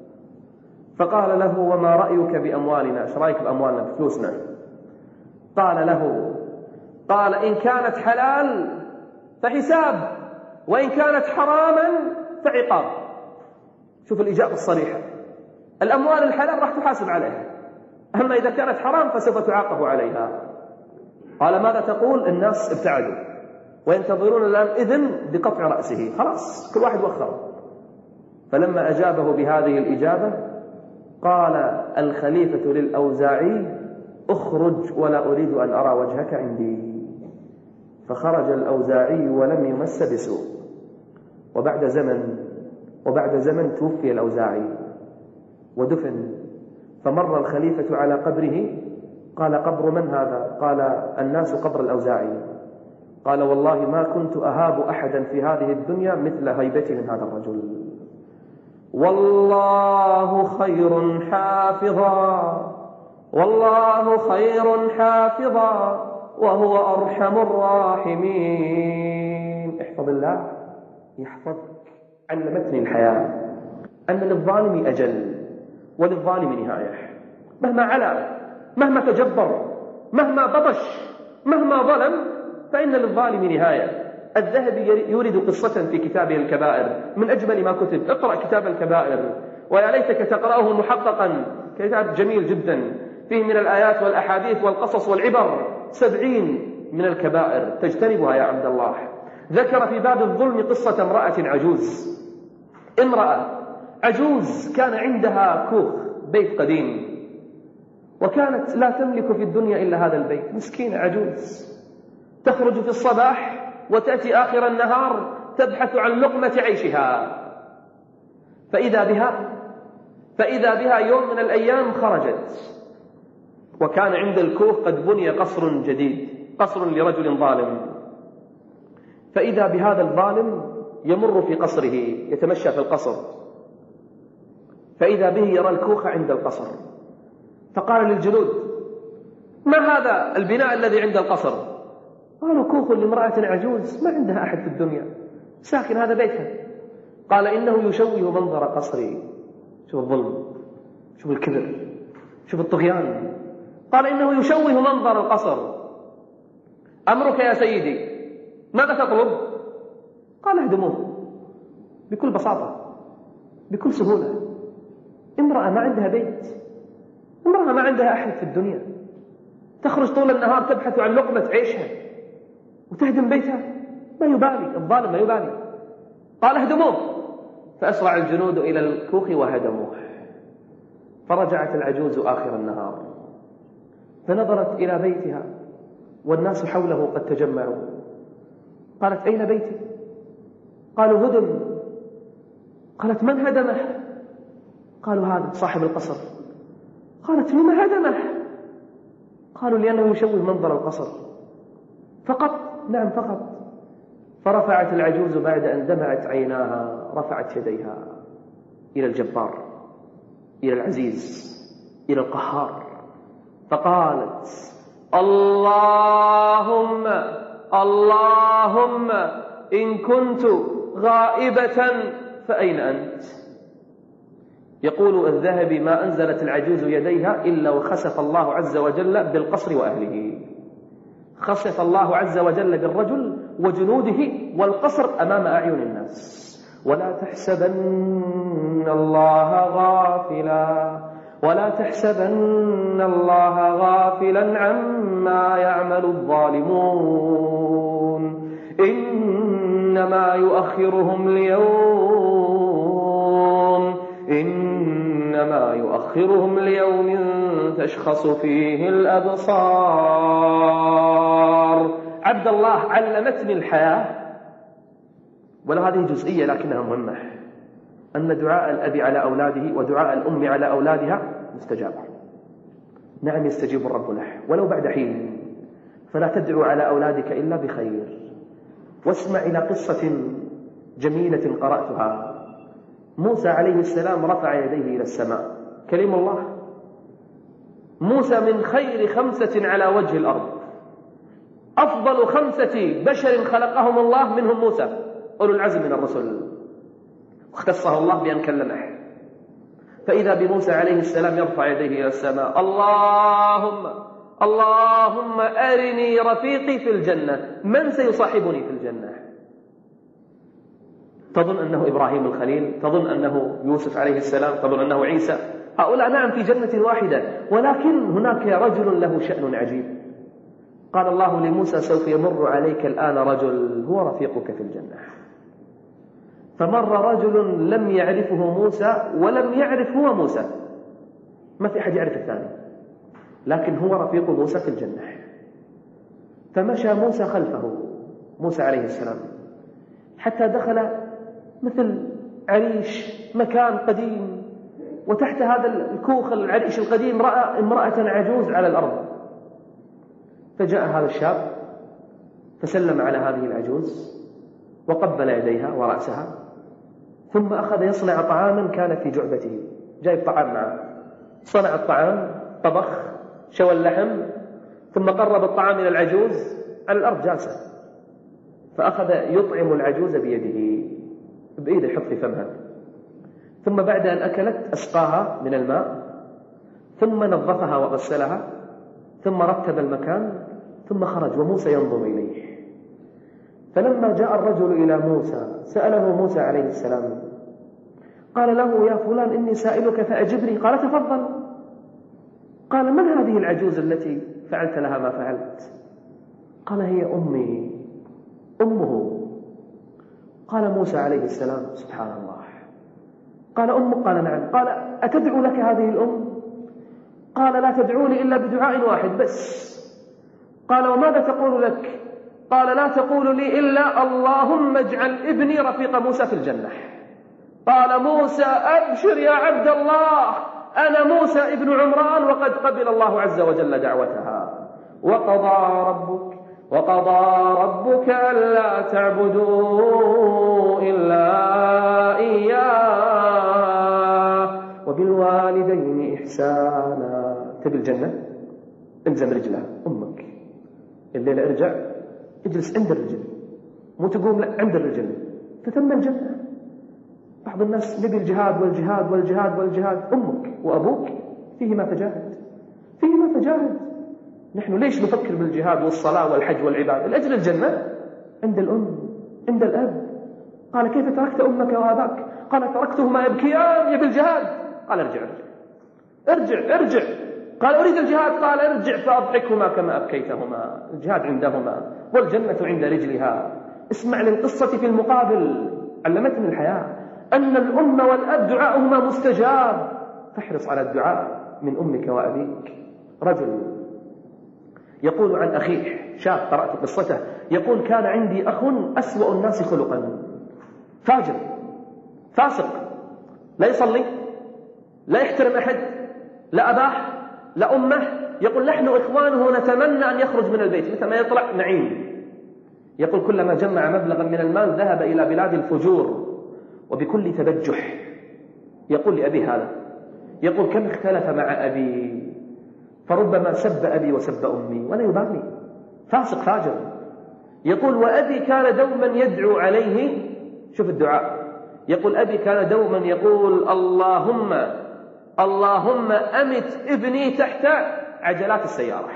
فقال له: وما رأيك بأموالنا؟ ايش رأيك بأموالنا، بفلوسنا؟ قال له: قال: إن كانت حلال فحساب، وإن كانت حراما فعقاب. شوف الإجابة الصريحة، الأموال الحلال راح تحاسب عليها، أما إذا كانت حرام فسوف تعاقب عليها. قال: ماذا تقول؟ الناس ابتعدوا وينتظرون الآن إذن بقطع رأسه، خلاص كل واحد وخر. فلما أجابه بهذه الإجابة قال الخليفة للأوزاعي: اخرج ولا أريد أن أرى وجهك عندي. فخرج الأوزاعي ولم يمس بسوء. وبعد زمن وبعد زمن توفي الأوزاعي ودفن. فمر الخليفة على قبره، قال: قبر من هذا؟ قال: الناس قبر الأوزاعي. قال: والله ما كنت أهاب أحدا في هذه الدنيا مثل هيبتي من هذا الرجل، والله خير حافظا، والله خير حافظا، وهو أرحم الراحمين. احفظ الله يحفظك. علمتني الحياة أن للظالم أجل وللظالم نهاية. مهما علا، مهما تجبر، مهما بطش، مهما ظلم، فإن للظالم نهاية. الذهبي يورد قصة في كتابه الكبائر من أجمل ما كتب. اقرأ كتاب الكبائر، ويا ليتك تقرأه محققا، كتاب جميل جدا فيه من الآيات والأحاديث والقصص والعبر سبعين من الكبائر تجتنبها يا عبد الله. ذكر في باب الظلم قصة امرأة عجوز، امرأة عجوز كان عندها كوخ، بيت قديم، وكانت لا تملك في الدنيا إلا هذا البيت. مسكينة عجوز تخرج في الصباح وتأتي آخر النهار تبحث عن لقمة عيشها. فإذا بها فإذا بها يوم من الأيام خرجت، وكان عند الكوخ قد بني قصر جديد، قصر لرجل ظالم. فإذا بهذا الظالم يمر في قصره، يتمشى في القصر، فإذا به يرى الكوخ عند القصر. فقال للجنود: ما هذا البناء الذي عند القصر؟ قالوا: كوخ لامرأة عجوز ما عندها أحد في الدنيا، ساكن هذا بيتها. قال: إنه يشوه منظر قصري. شوف الظلم، شوف الكبر، شوف الطغيان. قال: إنه يشوه منظر القصر. أمرك يا سيدي، ماذا تطلب؟ قال: اهدموه. بكل بساطة، بكل سهولة. امرأة ما عندها بيت، امرأة ما عندها أحد في الدنيا، تخرج طول النهار تبحث عن لقمة عيشها وتهدم بيتها، ما يبالي الظالم، ما يبالي. قال: اهدموه. فأسرع الجنود إلى الكوخ وهدموه. فرجعت العجوز آخر النهار فنظرت إلى بيتها والناس حوله قد تجمعوا. قالت: أين بيتي؟ قالوا: هدم. قالت: من هدمه؟ قالوا: هذا صاحب القصر. قالت: لما هدمه؟ قالوا: لأنه يشوه منظر القصر. فقط؟ نعم فقط. فرفعت العجوز بعد أن دمعت عيناها، رفعت يديها إلى الجبار، إلى العزيز، إلى القهار، فقالت: اللهم اللهم إن كنت غائبة فأين أنت؟ يقول الذهبي: ما أنزلت العجوز يديها إلا وخسف الله عز وجل بالقصر وأهله. خسف الله عز وجل بالرجل وجنوده والقصر أمام أعين الناس. ولا تحسبن الله غافلا ولا تحسبن الله غافلا عما يعمل الظالمون إنما يؤخرهم ليوم إنما يؤخرهم ليوم تشخص فيه الأبصار. عبد الله علمتني الحياة، ولا هذه جزئية لكنها مهمة، أن دعاء الأب على أولاده ودعاء الأم على أولادها مستجاب. نعم يستجيب الرب له ولو بعد حين، فلا تدعو على أولادك إلا بخير. واسمع إلى قصة جميلة قرأتها. موسى عليه السلام رفع يديه إلى السماء، كلم الله. موسى من خير خمسة على وجه الأرض، أفضل خمسة بشر خلقهم الله منهم موسى أولو العزم من الرسل، واختصه الله بأن كلمه. فإذا بموسى عليه السلام يرفع يديه إلى السماء: اللهم اللهم أرني رفيقي في الجنة، من سيصاحبني في الجنة؟ تظن أنه إبراهيم الخليل، تظن أنه يوسف عليه السلام، تظن أنه عيسى، هؤلاء نعم في جنة واحدة، ولكن هناك رجل له شأن عجيب. قال الله لموسى: سوف يمر عليك الآن رجل هو رفيقك في الجنة. فمر رجل لم يعرفه موسى ولم يعرف هو موسى، ما في أحد يعرف الثاني، لكن هو رفيق موسى في الجنة. فمشى موسى خلفه، موسى عليه السلام، حتى دخل مثل عريش، مكان قديم، وتحت هذا الكوخ العريش القديم رأى امرأة عجوز على الأرض. فجاء هذا الشاب فسلم على هذه العجوز وقبل يديها ورأسها، ثم أخذ يصنع طعاما كان في جعبته، جايب طعام معه، صنع الطعام، طبخ، شوى اللحم، ثم قرب الطعام إلى العجوز على الأرض جالسة، فأخذ يطعم العجوز بيده، بإيده يحط في فمها، ثم بعد أن أكلت أسقاها من الماء، ثم نظفها وغسلها، ثم رتب المكان، ثم خرج وموسى ينظر إليه. فلما جاء الرجل إلى موسى سأله موسى عليه السلام، قال له: يا فلان إني سائلك فأجبني. قال: تفضل. قال: من هذه العجوز التي فعلت لها ما فعلت؟ قال: هي أمي، أمه. قال موسى عليه السلام: سبحان الله. قال: أمك؟ قال: نعم. قال: أتدعو لك هذه الأم؟ قال: لا تدعوني إلا بدعاء واحد بس. قال: وماذا تقول لك؟ قال: لا تقول لي إلا اللهم اجعل ابني رفيق موسى في الجنة. قال موسى: أبشر يا عبد الله، أنا موسى ابن عمران، وقد قبل الله عز وجل دعوتها. وقضى ربك وقضى ربك ألا تعبدوا إلا إياه وبالوالدين إحسانا. تبي الجنة؟ الزم رجلها أمك، الليلة ارجع اجلس عند الرجل، مو تقوم، لا، عند الرجل، فتم الجنة. بعض الناس نبي الجهاد والجهاد والجهاد والجهاد، أمك وأبوك فيهما فجاهد، فيهما فجاهد. نحن ليش نفكر بالجهاد والصلاة والحج والعبادة؟ لأجل الجنة عند الأم، عند الأب. قال: كيف تركت أمك وأباك؟ قال: تركتهما يبكيان يبي الجهاد. قال: ارجع ارجع ارجع ارجع. قال: أريد الجهاد. قال: ارجع فأضحكهما كما أبكيتهما. الجهاد عندهما والجنة عند رجلها. اسمع للقصة في المقابل، علمتني الحياة أن الأم والأب دعاؤهما مستجاب، فاحرص على الدعاء من أمك وأبيك. رجل يقول عن أخيه، شاب قرأت قصته، يقول: كان عندي أخ أسوأ الناس خلقا، فاجر، فاسق، لا يصلي، لا يحترم أحد، لا أباه لا أمه. يقول نحن إخوانه نتمنى أن يخرج من البيت متى ما يطلع نعيم. يقول كلما جمع مبلغا من المال ذهب إلى بلاد الفجور وبكل تبجح. يقول لأبي هذا، يقول كم اختلف مع أبي فربما سب أبي وسب أمي ولا يبالي، فاسق فاجر. يقول وأبي كان دوما يدعو عليه، شوف الدعاء، يقول أبي كان دوما يقول اللهم اللهم أمت ابني تحت عجلات السيارة،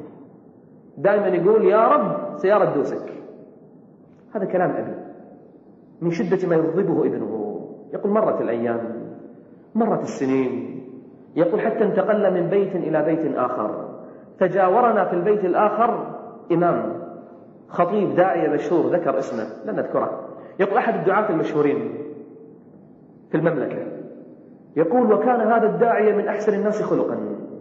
دائما يقول يا رب سيارة دوسك. هذا كلام أبي من شدة ما يغضبه ابنه. يقول مرت الأيام مرت السنين، يقول حتى انتقلنا من بيت إلى بيت آخر، تجاورنا في البيت الآخر إمام خطيب داعية مشهور ذكر اسمه لن نذكره، يقول أحد الدعاة المشهورين في المملكة. يقول وكان هذا الداعية من أحسن الناس خلقا.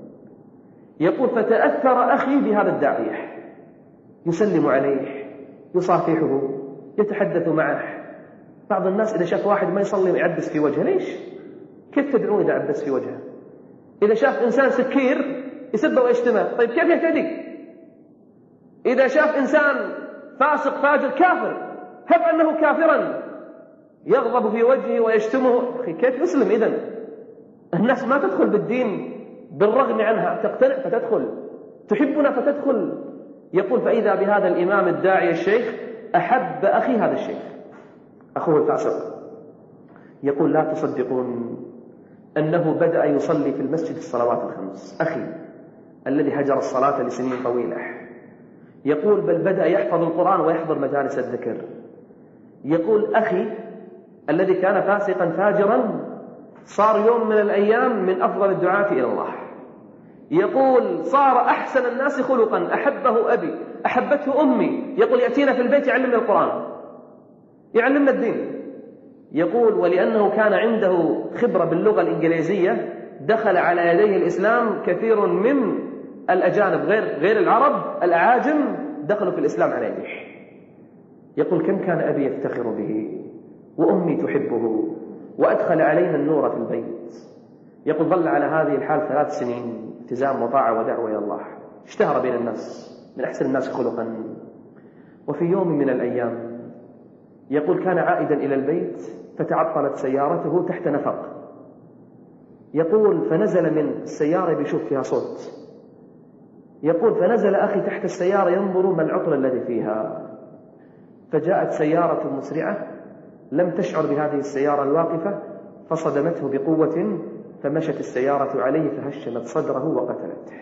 يقول فتأثر أخي بهذا الداعية، يسلم عليه يصافحه يتحدث معه. بعض الناس إذا شاف واحد ما يصلي يعبس في وجهه، ليش؟ كيف تدعون إذا عبس في وجهه؟ إذا شاف إنسان سكير يسبه ويشتمه، طيب كيف يهتدي؟ إذا شاف إنسان فاسق فاجر كافر هب أنه كافرا يغضب في وجهه ويشتمه، أخي كيف يسلم؟ إذن الناس ما تدخل بالدين بالرغم عنها، تقتنع فتدخل، تحبنا فتدخل. يقول فإذا بهذا الإمام الداعي الشيخ أحب أخي هذا الشيخ أخوه الفاسق. يقول لا تصدقون أنه بدأ يصلي في المسجد الصلوات الخمس، أخي الذي هجر الصلاة لسنين طويلة. يقول بل بدأ يحفظ القرآن ويحضر مجالس الذكر. يقول أخي الذي كان فاسقا فاجرا صار يوم من الأيام من أفضل الدعاة إلى الله. يقول صار أحسن الناس خلقا، أحبه أبي أحبته أمي. يقول يأتينا في البيت يعلمنا القرآن يعلمنا الدين. يقول ولأنه كان عنده خبرة باللغة الإنجليزية دخل على يديه الإسلام كثير من الأجانب غير غير العرب الأعاجم دخلوا في الإسلام على يديه. يقول كم كان أبي يفتخر به وأمي تحبه وأدخل علينا النور في البيت. يقول ظل على هذه الحال ثلاث سنين التزام وطاعة ودعوة إلى الله، اشتهر بين الناس من أحسن الناس خلقا. وفي يوم من الأيام يقول كان عائدا إلى البيت فتعطلت سيارته تحت نفق. يقول فنزل من السيارة بيشوف فيها صوت. يقول فنزل أخي تحت السيارة ينظر ما العطل الذي فيها، فجاءت سيارة مسرعة لم تشعر بهذه السيارة الواقفة فصدمته بقوة فمشت السيارة عليه فهشمت صدره وقتلته.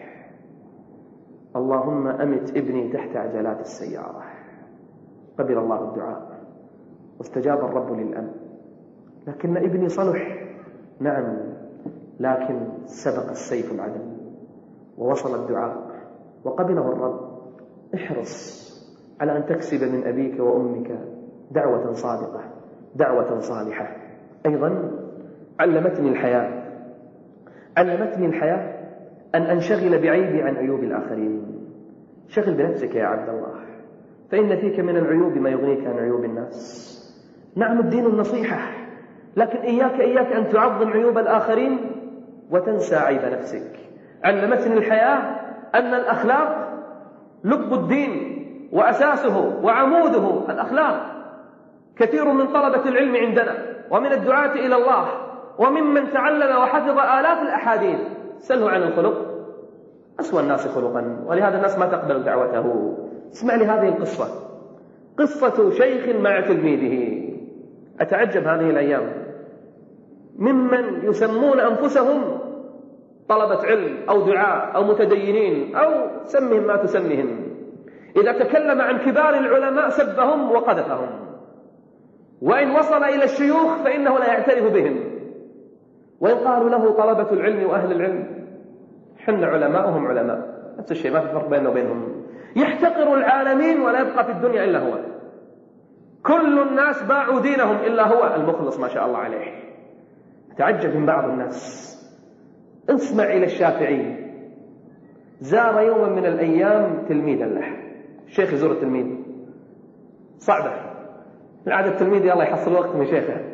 اللهم أمت ابني تحت عجلات السيارة. قبل الله الدعاء واستجاب الرب للأمن. لكن ابني صلح، نعم، لكن سبق السيف العدم ووصل الدعاء وقبله الرب. احرص على أن تكسب من أبيك وأمك دعوة صادقة دعوة صالحة. أيضا علمتني الحياة علمتني الحياة أن أنشغل بعيبي عن عيوب الآخرين. شغل بنفسك يا عبد الله، فإن فيك من العيوب ما يغنيك عن عيوب الناس. نعم الدين النصيحة، لكن إياك إياك أن تعظم عيوب الآخرين وتنسى عيب نفسك. علمتني الحياة أن الأخلاق لب الدين وأساسه وعموده الأخلاق. كثير من طلبة العلم عندنا ومن الدعاة إلى الله وممن تعلم وحفظ آلاف الأحاديث سلوا عن الخلق، أسوأ الناس خلقا، ولهذا الناس ما تقبل دعوته. اسمع لي هذه القصة، قصة شيخ مع تلميذه. أتعجب هذه الأيام ممن يسمون أنفسهم طلبة علم أو دعاء أو متدينين أو سمهم ما تسمهم، إذا تكلم عن كبار العلماء سبهم وقذفهم، وإن وصل إلى الشيوخ فإنه لا يعترف بهم، وإن قالوا له طلبة العلم وأهل العلم حن علماءهم علماء، نفس الشيء ما في فرق بينه وبينهم. يحتقر العالمين ولا يبقى في الدنيا إلا هو. كل الناس باعوا دينهم إلا هو المخلص ما شاء الله عليه. تعجب من بعض الناس. اسمع إلى الشافعي، زار يوما من الأيام تلميذا له. الشيخ يزور التلميذ صعبة، العادة التلميذ يلا يحصل وقت من شيخه،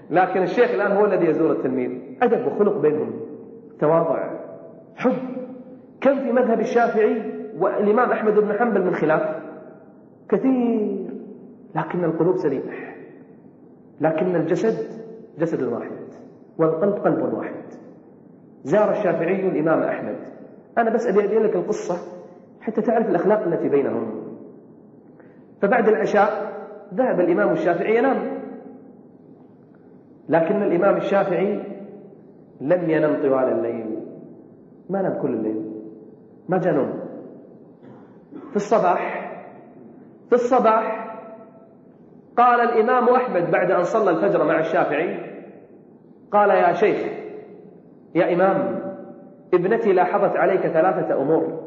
لكن الشيخ الآن هو الذي يزور التلميذ. أدب وخلق بينهم، تواضع، حب. كم في مذهب الشافعي والإمام أحمد بن حنبل من خلاف كثير، لكن القلوب سليمة، لكن الجسد جسد واحد والقلب قلب واحد. زار الشافعي الإمام أحمد. أنا بس أبي أبين لك القصة حتى تعرف الأخلاق التي بينهم. فبعد العشاء ذهب الإمام الشافعي ينام، لكن الإمام الشافعي لم ينم طوال الليل، ما نام كل الليل، ما جاء نوم. في الصباح في الصباح قال الإمام أحمد بعد أن صلى الفجر مع الشافعي، قال: يا شيخ، يا إمام، ابنتي لاحظت عليك ثلاثة أمور.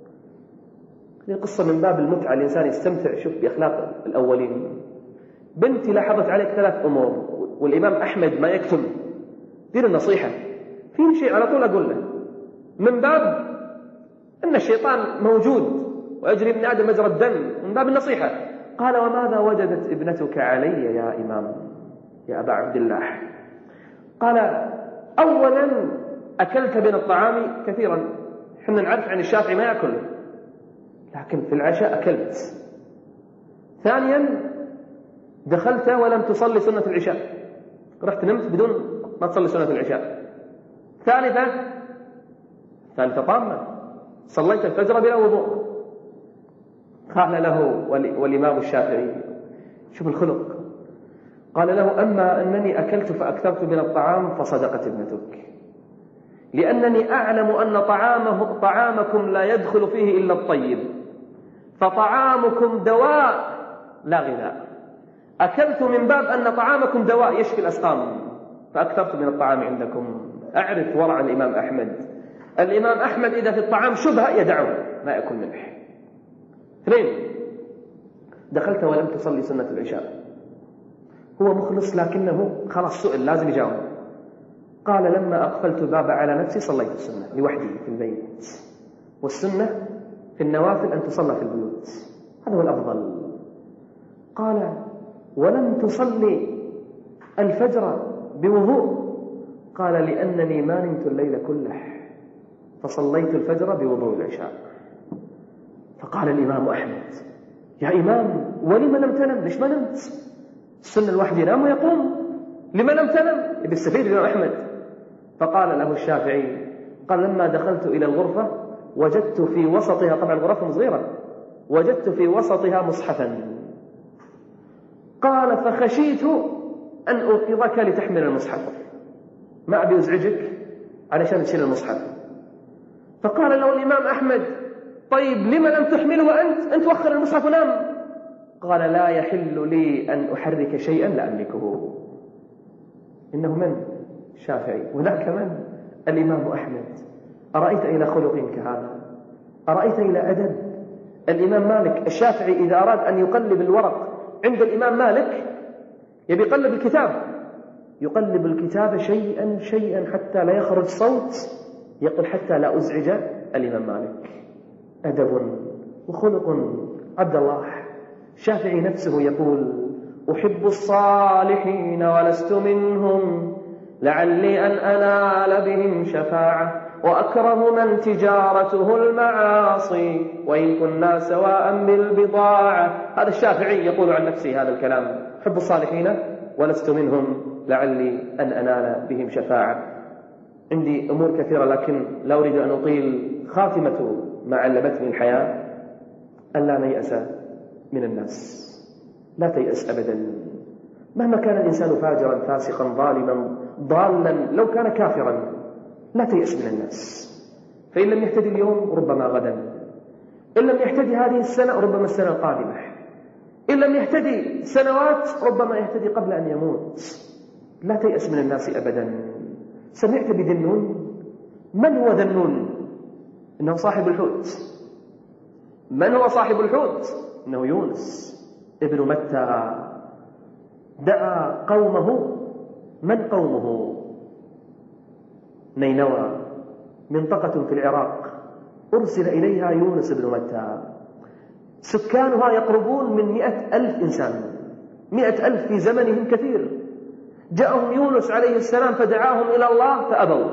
هذه قصة من باب المتعة، الإنسان يستمتع شوف بأخلاق الأولين. بنتي لاحظت عليك ثلاث أمور، والإمام أحمد ما يكتم، دير النصيحة في شيء على طول أقول له، من باب أن الشيطان موجود ويجري من آدم مجرى الدم، من باب النصيحة. قال: وماذا وجدت ابنتك علي يا إمام يا أبا عبد الله؟ قال: أولا أكلت من الطعام كثيرا، حنا نعرف عن الشافعي ما يأكل، لكن في العشاء أكلت. ثانيا دخلت ولم تصلي سنة العشاء، رحت نمت بدون ما تصلي سنة العشاء. ثالثا ثالثة طامة، صليت الفجر بلا وضوء. قال له والإمام الشافعي، شوف الخلق، قال له: أما أنني أكلت فأكثرت من الطعام فصدقت ابنتك، لأنني أعلم أن طعامه طعامكم لا يدخل فيه إلا الطيب، فطعامكم دواء لا غذاء. أكلت من باب أن طعامكم دواء يشفي الأسقام، فأكثرت من الطعام عندكم. أعرف ورع الإمام أحمد. الإمام أحمد إذا في الطعام شبهة يدعه، ما يأكل منه. اثنين، دخلت ولم تصلي سنة العشاء. هو مخلص لكنه خلاص سئل لازم يجاوب. قال: لما أقفلت الباب على نفسي صليت السنة لوحدي في البيت، والسنة في النوافل أن تصلى في البيوت، هذا هو الأفضل. قال: ولم تصلي الفجر بوضوء؟ قال: لأنني ما نمت الليل كله فصليت الفجر بوضوء العشاء. فقال الإمام أحمد: يا إمام، ولم لم تنم؟ ليش ما نمت؟ السنة الواحد ينام ويقوم، لما لم تنم؟ يستفيد الإمام أحمد. فقال له الشافعي، قال: لما دخلت إلى الغرفة وجدت في وسطها، طبعا الغرفة صغيرة، وجدت في وسطها مصحفا. قال: فخشيت أن أوقظك لتحمل المصحف، ما أبي أزعجك علشان تشيل المصحف. فقال له الإمام أحمد: طيب لما لم تحمله أنت؟ أنت وخر المصحف ونام. قال: لا يحل لي أن أحرك شيئا لا أملكه. إنه من؟ الشافعي. وذاك من؟ الإمام أحمد. أرأيت إلى خلق كهذا؟ أرأيت إلى أدب؟ الإمام مالك الشافعي إذا أراد أن يقلب الورق عند الإمام مالك يبي يقلب الكتاب، يقلب الكتاب شيئا شيئا حتى لا يخرج صوت، يقول حتى لا أزعج الإمام مالك. أدب وخلق. عبد الله الشافعي نفسه يقول: أحب الصالحين ولست منهم، لعلي أن أنال بهم شفاعة، وأكره من تجارته المعاصي، وإن كنا سواء بالبضاعة. هذا الشافعي يقول عن نفسه هذا الكلام: أحب الصالحين ولست منهم، لعلي أن أنال بهم شفاعة. عندي أمور كثيرة لكن لا أريد أن أطيل. خاتمة ما علمتني الحياة أن لا نيأس من الناس، لا تيأس أبدا، مهما كان الإنسان فاجرا فاسقا ظالما ضالا، لو كان كافرا، لا تيأس من الناس. فإن لم يهتدي اليوم ربما غدا، إن لم يهتدي هذه السنة ربما السنة القادمة، إن لم يهتدي سنوات ربما يهتدي قبل أن يموت. لا تيأس من الناس أبدا. سمعت بذنون؟ من هو ذنون؟ إنه صاحب الحوت. من هو صاحب الحوت؟ إنه يونس ابن متى. دعا قومه. من قومه؟ نينوى، منطقة في العراق، أرسل إليها يونس بن متى، سكانها يقربون من مئة ألف إنسان. مئة ألف في زمنهم كثير. جاءهم يونس عليه السلام فدعاهم إلى الله فأبوا،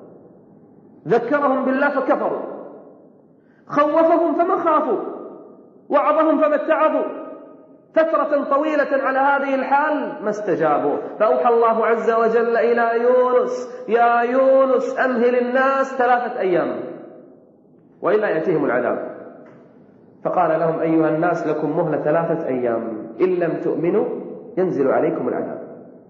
ذكرهم بالله فكفروا، خوفهم فما خافوا، وعظهم فما اتعظوا، فترة طويلة على هذه الحال ما استجابوا، فأوحى الله عز وجل إلى يونس: يا يونس أمهل الناس ثلاثة أيام وإلا يأتيهم العذاب. فقال لهم: أيها الناس لكم مهلة ثلاثة أيام، إن لم تؤمنوا ينزل عليكم العذاب.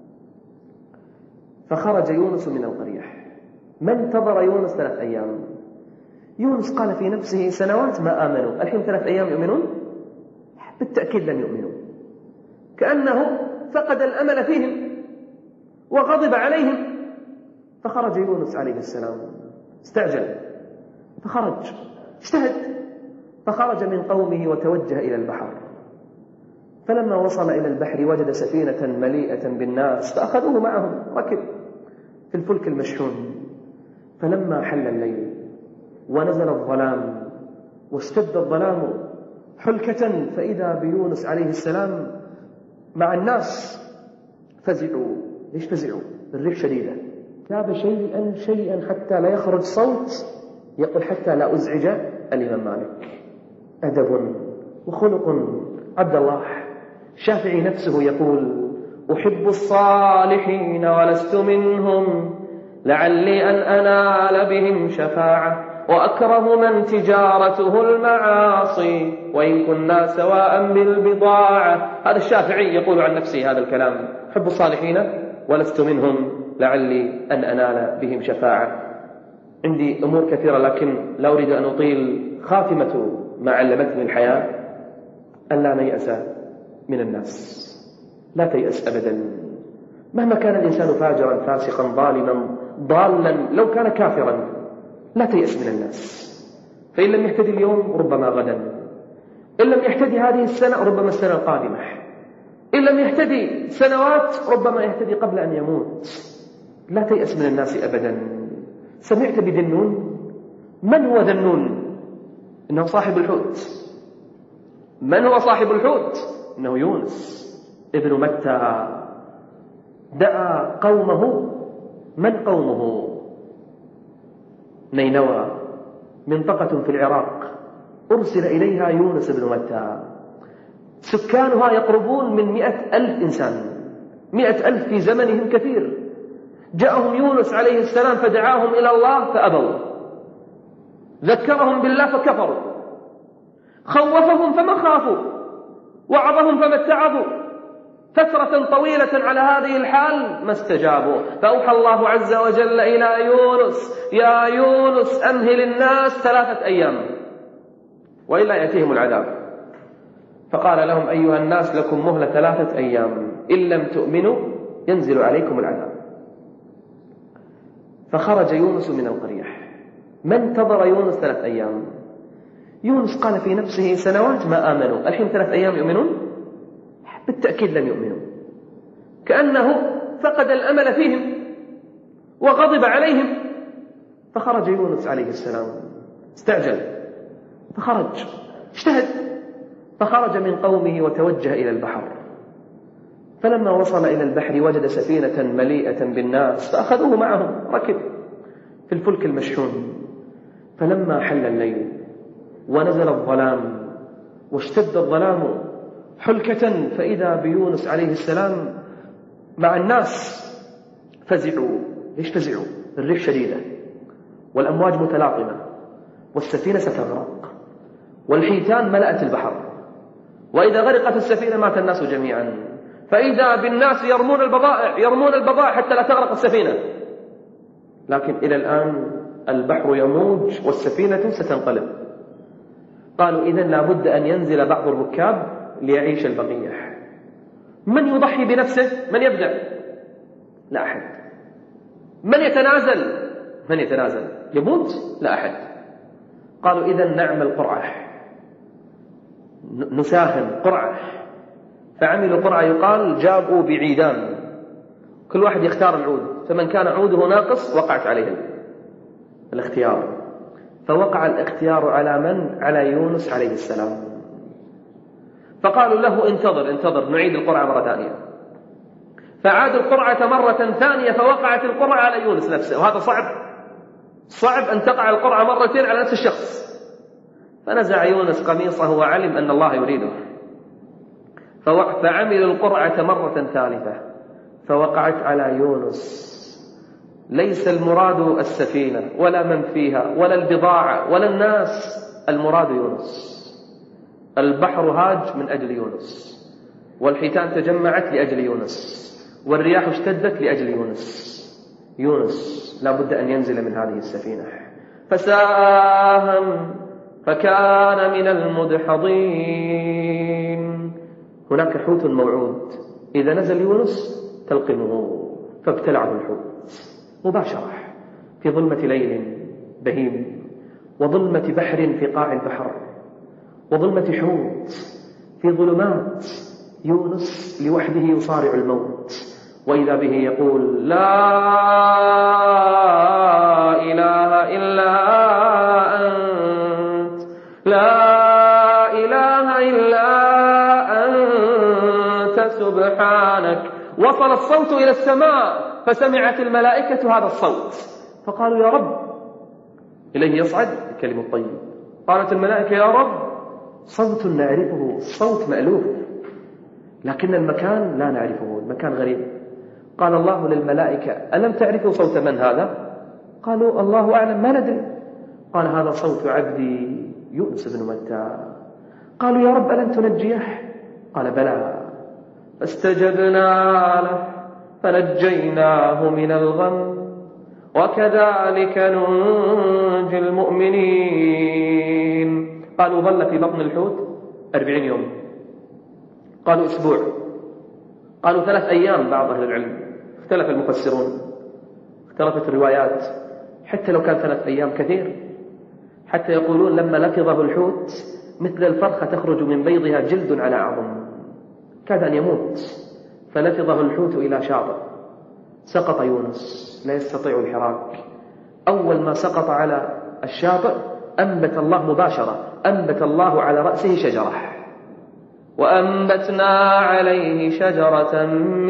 فخرج يونس من القرية. ما انتظر يونس ثلاث أيام. يونس قال في نفسه: سنوات ما آمنوا، الحين ثلاث أيام يؤمنون؟ بالتأكيد لن يؤمنوا. كأنه فقد الأمل فيهم وغضب عليهم. فخرج يونس عليه السلام، استعجل فخرج، اجتهد، فخرج من قومه وتوجه إلى البحر. فلما وصل إلى البحر وجد سفينة مليئة بالناس فأخذوه معهم، ركب في الفلك المشحون. فلما حل الليل ونزل الظلام واشتد الظلام حلكة، فإذا بيونس عليه السلام مع الناس. فزعوا. ليش فزعوا؟ الريح شديدة. تاب شيئا شيئا حتى لا يخرج صوت، يقول: حتى لا أزعج الإمام مالك. أدب وخلق عبد الله. الشافعي نفسه يقول: أحب الصالحين ولست منهم، لعلي أن أنال بهم شفاعة، وأكره من تجارته المعاصي، وإن كنا سواء بالبضاعة. هذا الشافعي يقول عن نفسه هذا الكلام: أحب الصالحين ولست منهم، لعلي أن أنال بهم شفاعة. عندي أمور كثيرة لكن لا أريد أن أطيل. خاتمة ما علمتني الحياة أن لا نيأس من الناس. لا تيأس أبدا، مهما كان الإنسان فاجرا فاسقا ظالما ضالا، لو كان كافرا، لا تيأس من الناس. فإن لم يهتدي اليوم ربما غدا، إن لم يهتدي هذه السنة ربما السنة القادمة، إن لم يهتدي سنوات ربما يهتدي قبل أن يموت. لا تيأس من الناس أبدا. سمعت بذنون؟ من هو ذنون؟ إنه صاحب الحوت. من هو صاحب الحوت؟ إنه يونس ابن متى. دعا قومه. من قومه؟ نينوى، منطقة في العراق، أرسل إليها يونس بن متى. سكانها يقربون من مئة ألف إنسان. مئة ألف في زمنهم كثير. جاءهم يونس عليه السلام فدعاهم إلى الله فأبوا، ذكرهم بالله فكفروا، خوفهم فما خافوا، وعظهم فما اتعظوا، فترة طويلة على هذه الحال ما استجابوا. فأوحى الله عز وجل إلى يونس: يا يونس أمهل الناس ثلاثة أيام وإلا يأتيهم العذاب. فقال لهم: أيها الناس لكم مهلة ثلاثة أيام، إن لم تؤمنوا ينزل عليكم العذاب. فخرج يونس من القرية. ما انتظر يونس ثلاث أيام. يونس قال في نفسه: سنوات ما آمنوا، الحين ثلاث أيام يؤمنون؟ بالتأكيد لن يؤمنوا. كأنه فقد الأمل فيهم وغضب عليهم. فخرج يونس عليه السلام، استعجل فخرج، اجتهد، فخرج من قومه وتوجه إلى البحر. فلما وصل إلى البحر وجد سفينة مليئة بالناس فأخذوه معهم، ركب في الفلك المشحون. فلما حل الليل ونزل الظلام واشتد الظلام حلكة، فإذا بيونس عليه السلام مع الناس. فزعوا. ليش فزعوا؟ الريح شديدة والأمواج متلاطمة والسفينة ستغرق والحيتان ملأت البحر، وإذا غرقت السفينة مات الناس جميعا. فإذا بالناس يرمون البضائع يرمون البضائع حتى لا تغرق السفينة. لكن إلى الآن البحر يموج والسفينة ستنقلب. قالوا: إذن لابد أن ينزل بعض الركاب ليعيش البقية. من يضحي بنفسه؟ من يبدأ؟ لا أحد. من يتنازل؟ من يتنازل؟ يموت؟ لا أحد. قالوا: إذن نعمل قرعة، نساهم قرعة. فعملوا قرعة، يقال جابوا بعيدان، كل واحد يختار العود، فمن كان عوده ناقص وقعت عليه الاختيار. فوقع الاختيار على من؟ على يونس عليه السلام. فقالوا له: انتظر انتظر نعيد القرعة مرة ثانية. فعادوا القرعة مرة ثانية فوقعت القرعة على يونس نفسه، وهذا صعب صعب أن تقع القرعة مرتين على نفس الشخص. فنزع يونس قميصه وعلم أن الله يريده، فعمل القرعة مرة ثالثة فوقعت على يونس. ليس المراد السفينة ولا من فيها ولا البضاعة ولا الناس، المراد يونس. البحر هاج من أجل يونس، والحيتان تجمعت لأجل يونس، والرياح اشتدت لأجل يونس. يونس لا بد أن ينزل من هذه السفينة. فساهم فكان من المدحضين. هناك حوت موعود، إذا نزل يونس تلقمه، فابتلعه الحوت مباشرة في ظلمة ليل بهيم، وظلمة بحر في قاع البحر، وظلمة حوت في ظلمات. يونس لوحده يصارع الموت، وإذا به يقول لا إله إلا أنت، لا إله إلا أنت سبحانك. وصل الصوت إلى السماء فسمعت الملائكة هذا الصوت فقالوا يا رب، إليه يصعد الكلم الطيب. قالت الملائكة يا رب صوت نعرفه، صوت مألوف، لكن المكان لا نعرفه، المكان غريب. قال الله للملائكة ألم تعرفوا صوت من هذا؟ قالوا الله أعلم ما ندري. قال هذا صوت عبدي يونس بن متى. قالوا يا رب ألم تنجيه؟ قال بلى. فاستجبنا له فنجيناه من الغم وكذلك ننجي المؤمنين. قالوا ظل في بطن الحوت أربعين يوم، قالوا أسبوع، قالوا ثلاث أيام. بعض أهل العلم اختلف المفسرون، اختلفت الروايات، حتى لو كان ثلاث أيام كثير. حتى يقولون لما لفظه الحوت مثل الفرخة تخرج من بيضها جلد على عظم، كاد أن يموت، فلفظه الحوت إلى شاطئ. سقط يونس لا يستطيع الحراك. أول ما سقط على الشاطئ أنبت الله مباشرة، أنبت الله على رأسه شجرة، وأنبتنا عليه شجرة من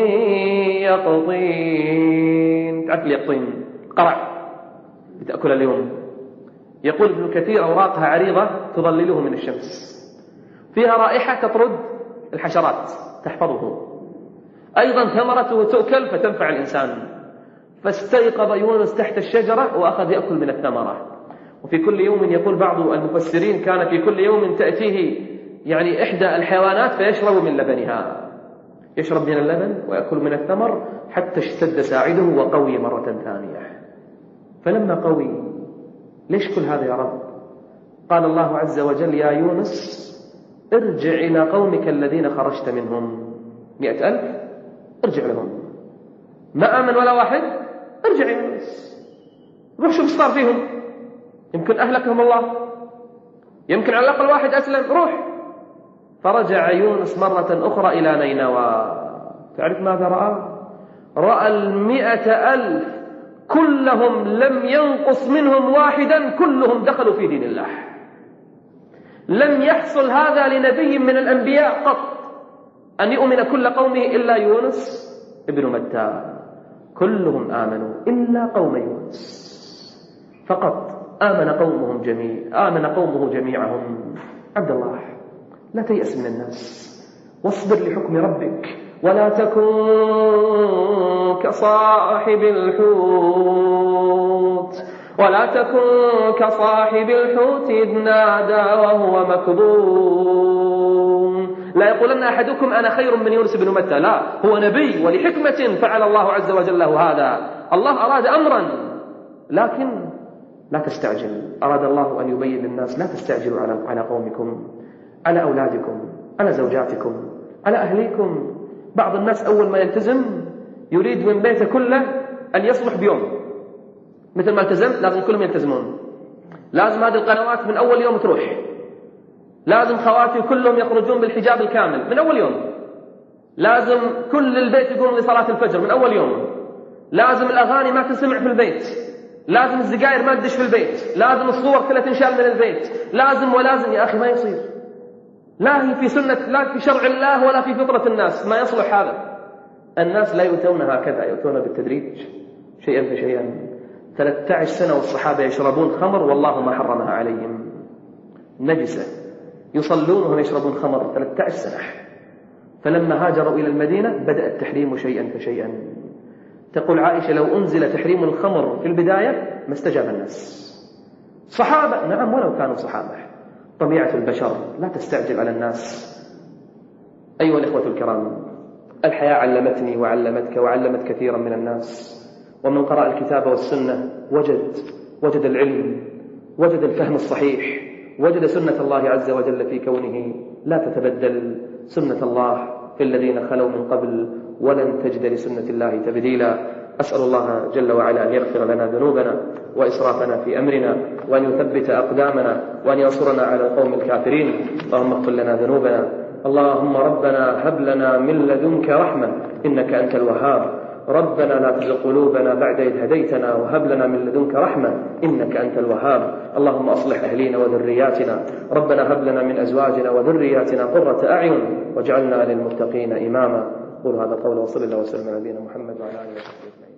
يقطين. تعرف اليقطين؟ قرع بتأكل اليوم. يقول ابن كثير أوراقها عريضة تظلله من الشمس، فيها رائحة تطرد الحشرات تحفظه، أيضا ثمرته تؤكل فتنفع الإنسان. فاستيقظ يونس تحت الشجرة وأخذ يأكل من الثمرة. وفي كل يوم يقول بعض المفسرين كان في كل يوم تأتيه يعني إحدى الحيوانات فيشرب من لبنها، يشرب من اللبن ويأكل من الثمر حتى اشتد ساعده وقوي مرة ثانية. فلما قوي، ليش كل هذا يا رب؟ قال الله عز وجل يا يونس ارجع إلى قومك الذين خرجت منهم، مئة ألف، ارجع لهم. ما آمن ولا واحد، ارجع يا يونس، روح شوف صار فيهم، يمكن أهلكهم الله، يمكن على الأقل واحد أسلم، روح. فرجع يونس مرة أخرى إلى نينوى. تعرف ماذا رأى؟ رأى المئة ألف كلهم لم ينقص منهم واحدا، كلهم دخلوا في دين الله. لم يحصل هذا لنبي من الأنبياء قط، أن يؤمن كل قومه إلا يونس ابن متى. كلهم آمنوا إلا قوم يونس فقط، آمن قومهم جميع آمن قومه جميعهم. عبد الله لا تيأس من الناس، واصبر لحكم ربك، ولا تكن كصاحب الحوت ولا تكن كصاحب الحوت إذ نادى وهو مكظوم. لا يقولن أحدكم أنا خير من يونس بن متى، لا، هو نبي ولحكمة فعل الله عز وجل له هذا. الله أراد أمرا، لكن لا تستعجل. أراد الله أن يبين للناس لا تستعجلوا على على قومكم، على أولادكم، على زوجاتكم، على أهليكم. بعض الناس أول ما يلتزم يريد من بيته كله أن يصلح بيوم. مثل ما التزمت لازم كلهم يلتزمون، لازم هذه القنوات من أول يوم تروح، لازم خواتي كلهم يخرجون بالحجاب الكامل من أول يوم، لازم كل البيت يقوم لصلاة الفجر من أول يوم، لازم الأغاني ما تسمع في البيت، لازم الزقائر ما تدش في البيت، لازم الصور كلها تنشال من البيت، لازم ولازم. يا أخي ما يصير، لا هي في سنة، لا في شرع الله ولا في فطرة الناس، ما يصلح هذا. الناس لا يؤتون هكذا، يؤتون بالتدريج شيئا فشيئا. ثلاثة عشر سنة والصحابة يشربون خمر والله ما حرمها عليهم، نجسة، يصلون وهم يشربون خمر ثلاثة عشر سنة. فلما هاجروا إلى المدينة بدأ التحريم شيئا فشيئا. تقول عائشة لو أنزل تحريم الخمر في البداية ما استجاب الناس. صحابة نعم ولو كانوا صحابة، طبيعة البشر لا تستعجل على الناس. أيها الإخوة الكرام، الحياة علمتني وعلمتك وعلمت كثيرا من الناس، ومن قرأ الكتاب والسنة وجد وجد العلم، وجد الفهم الصحيح، وجد سنة الله عز وجل في كونه لا تتبدل سنة الله في الذين خلوا من قبل، ولن تجد لسنة الله تبديلا. أسأل الله جل وعلا أن يغفر لنا ذنوبنا وإسرافنا في أمرنا، وأن يثبت أقدامنا، وأن ينصرنا على القوم الكافرين. اللهم اغفر لنا ذنوبنا. اللهم ربنا هب لنا من لدنك رحمة إنك أنت الوهاب. ربنا لا تزغ قلوبنا بعد إذ هديتنا وهب لنا من لدنك رحمة إنك أنت الوهاب. اللهم أصلح أهلينا وذرياتنا. ربنا هب لنا من أزواجنا وذرياتنا قرة أعين واجعلنا للمتقين إماما. قولوا هذا قول وصلى الله وسلم على نبينا محمد وعلى آله وصحبه أجمعين.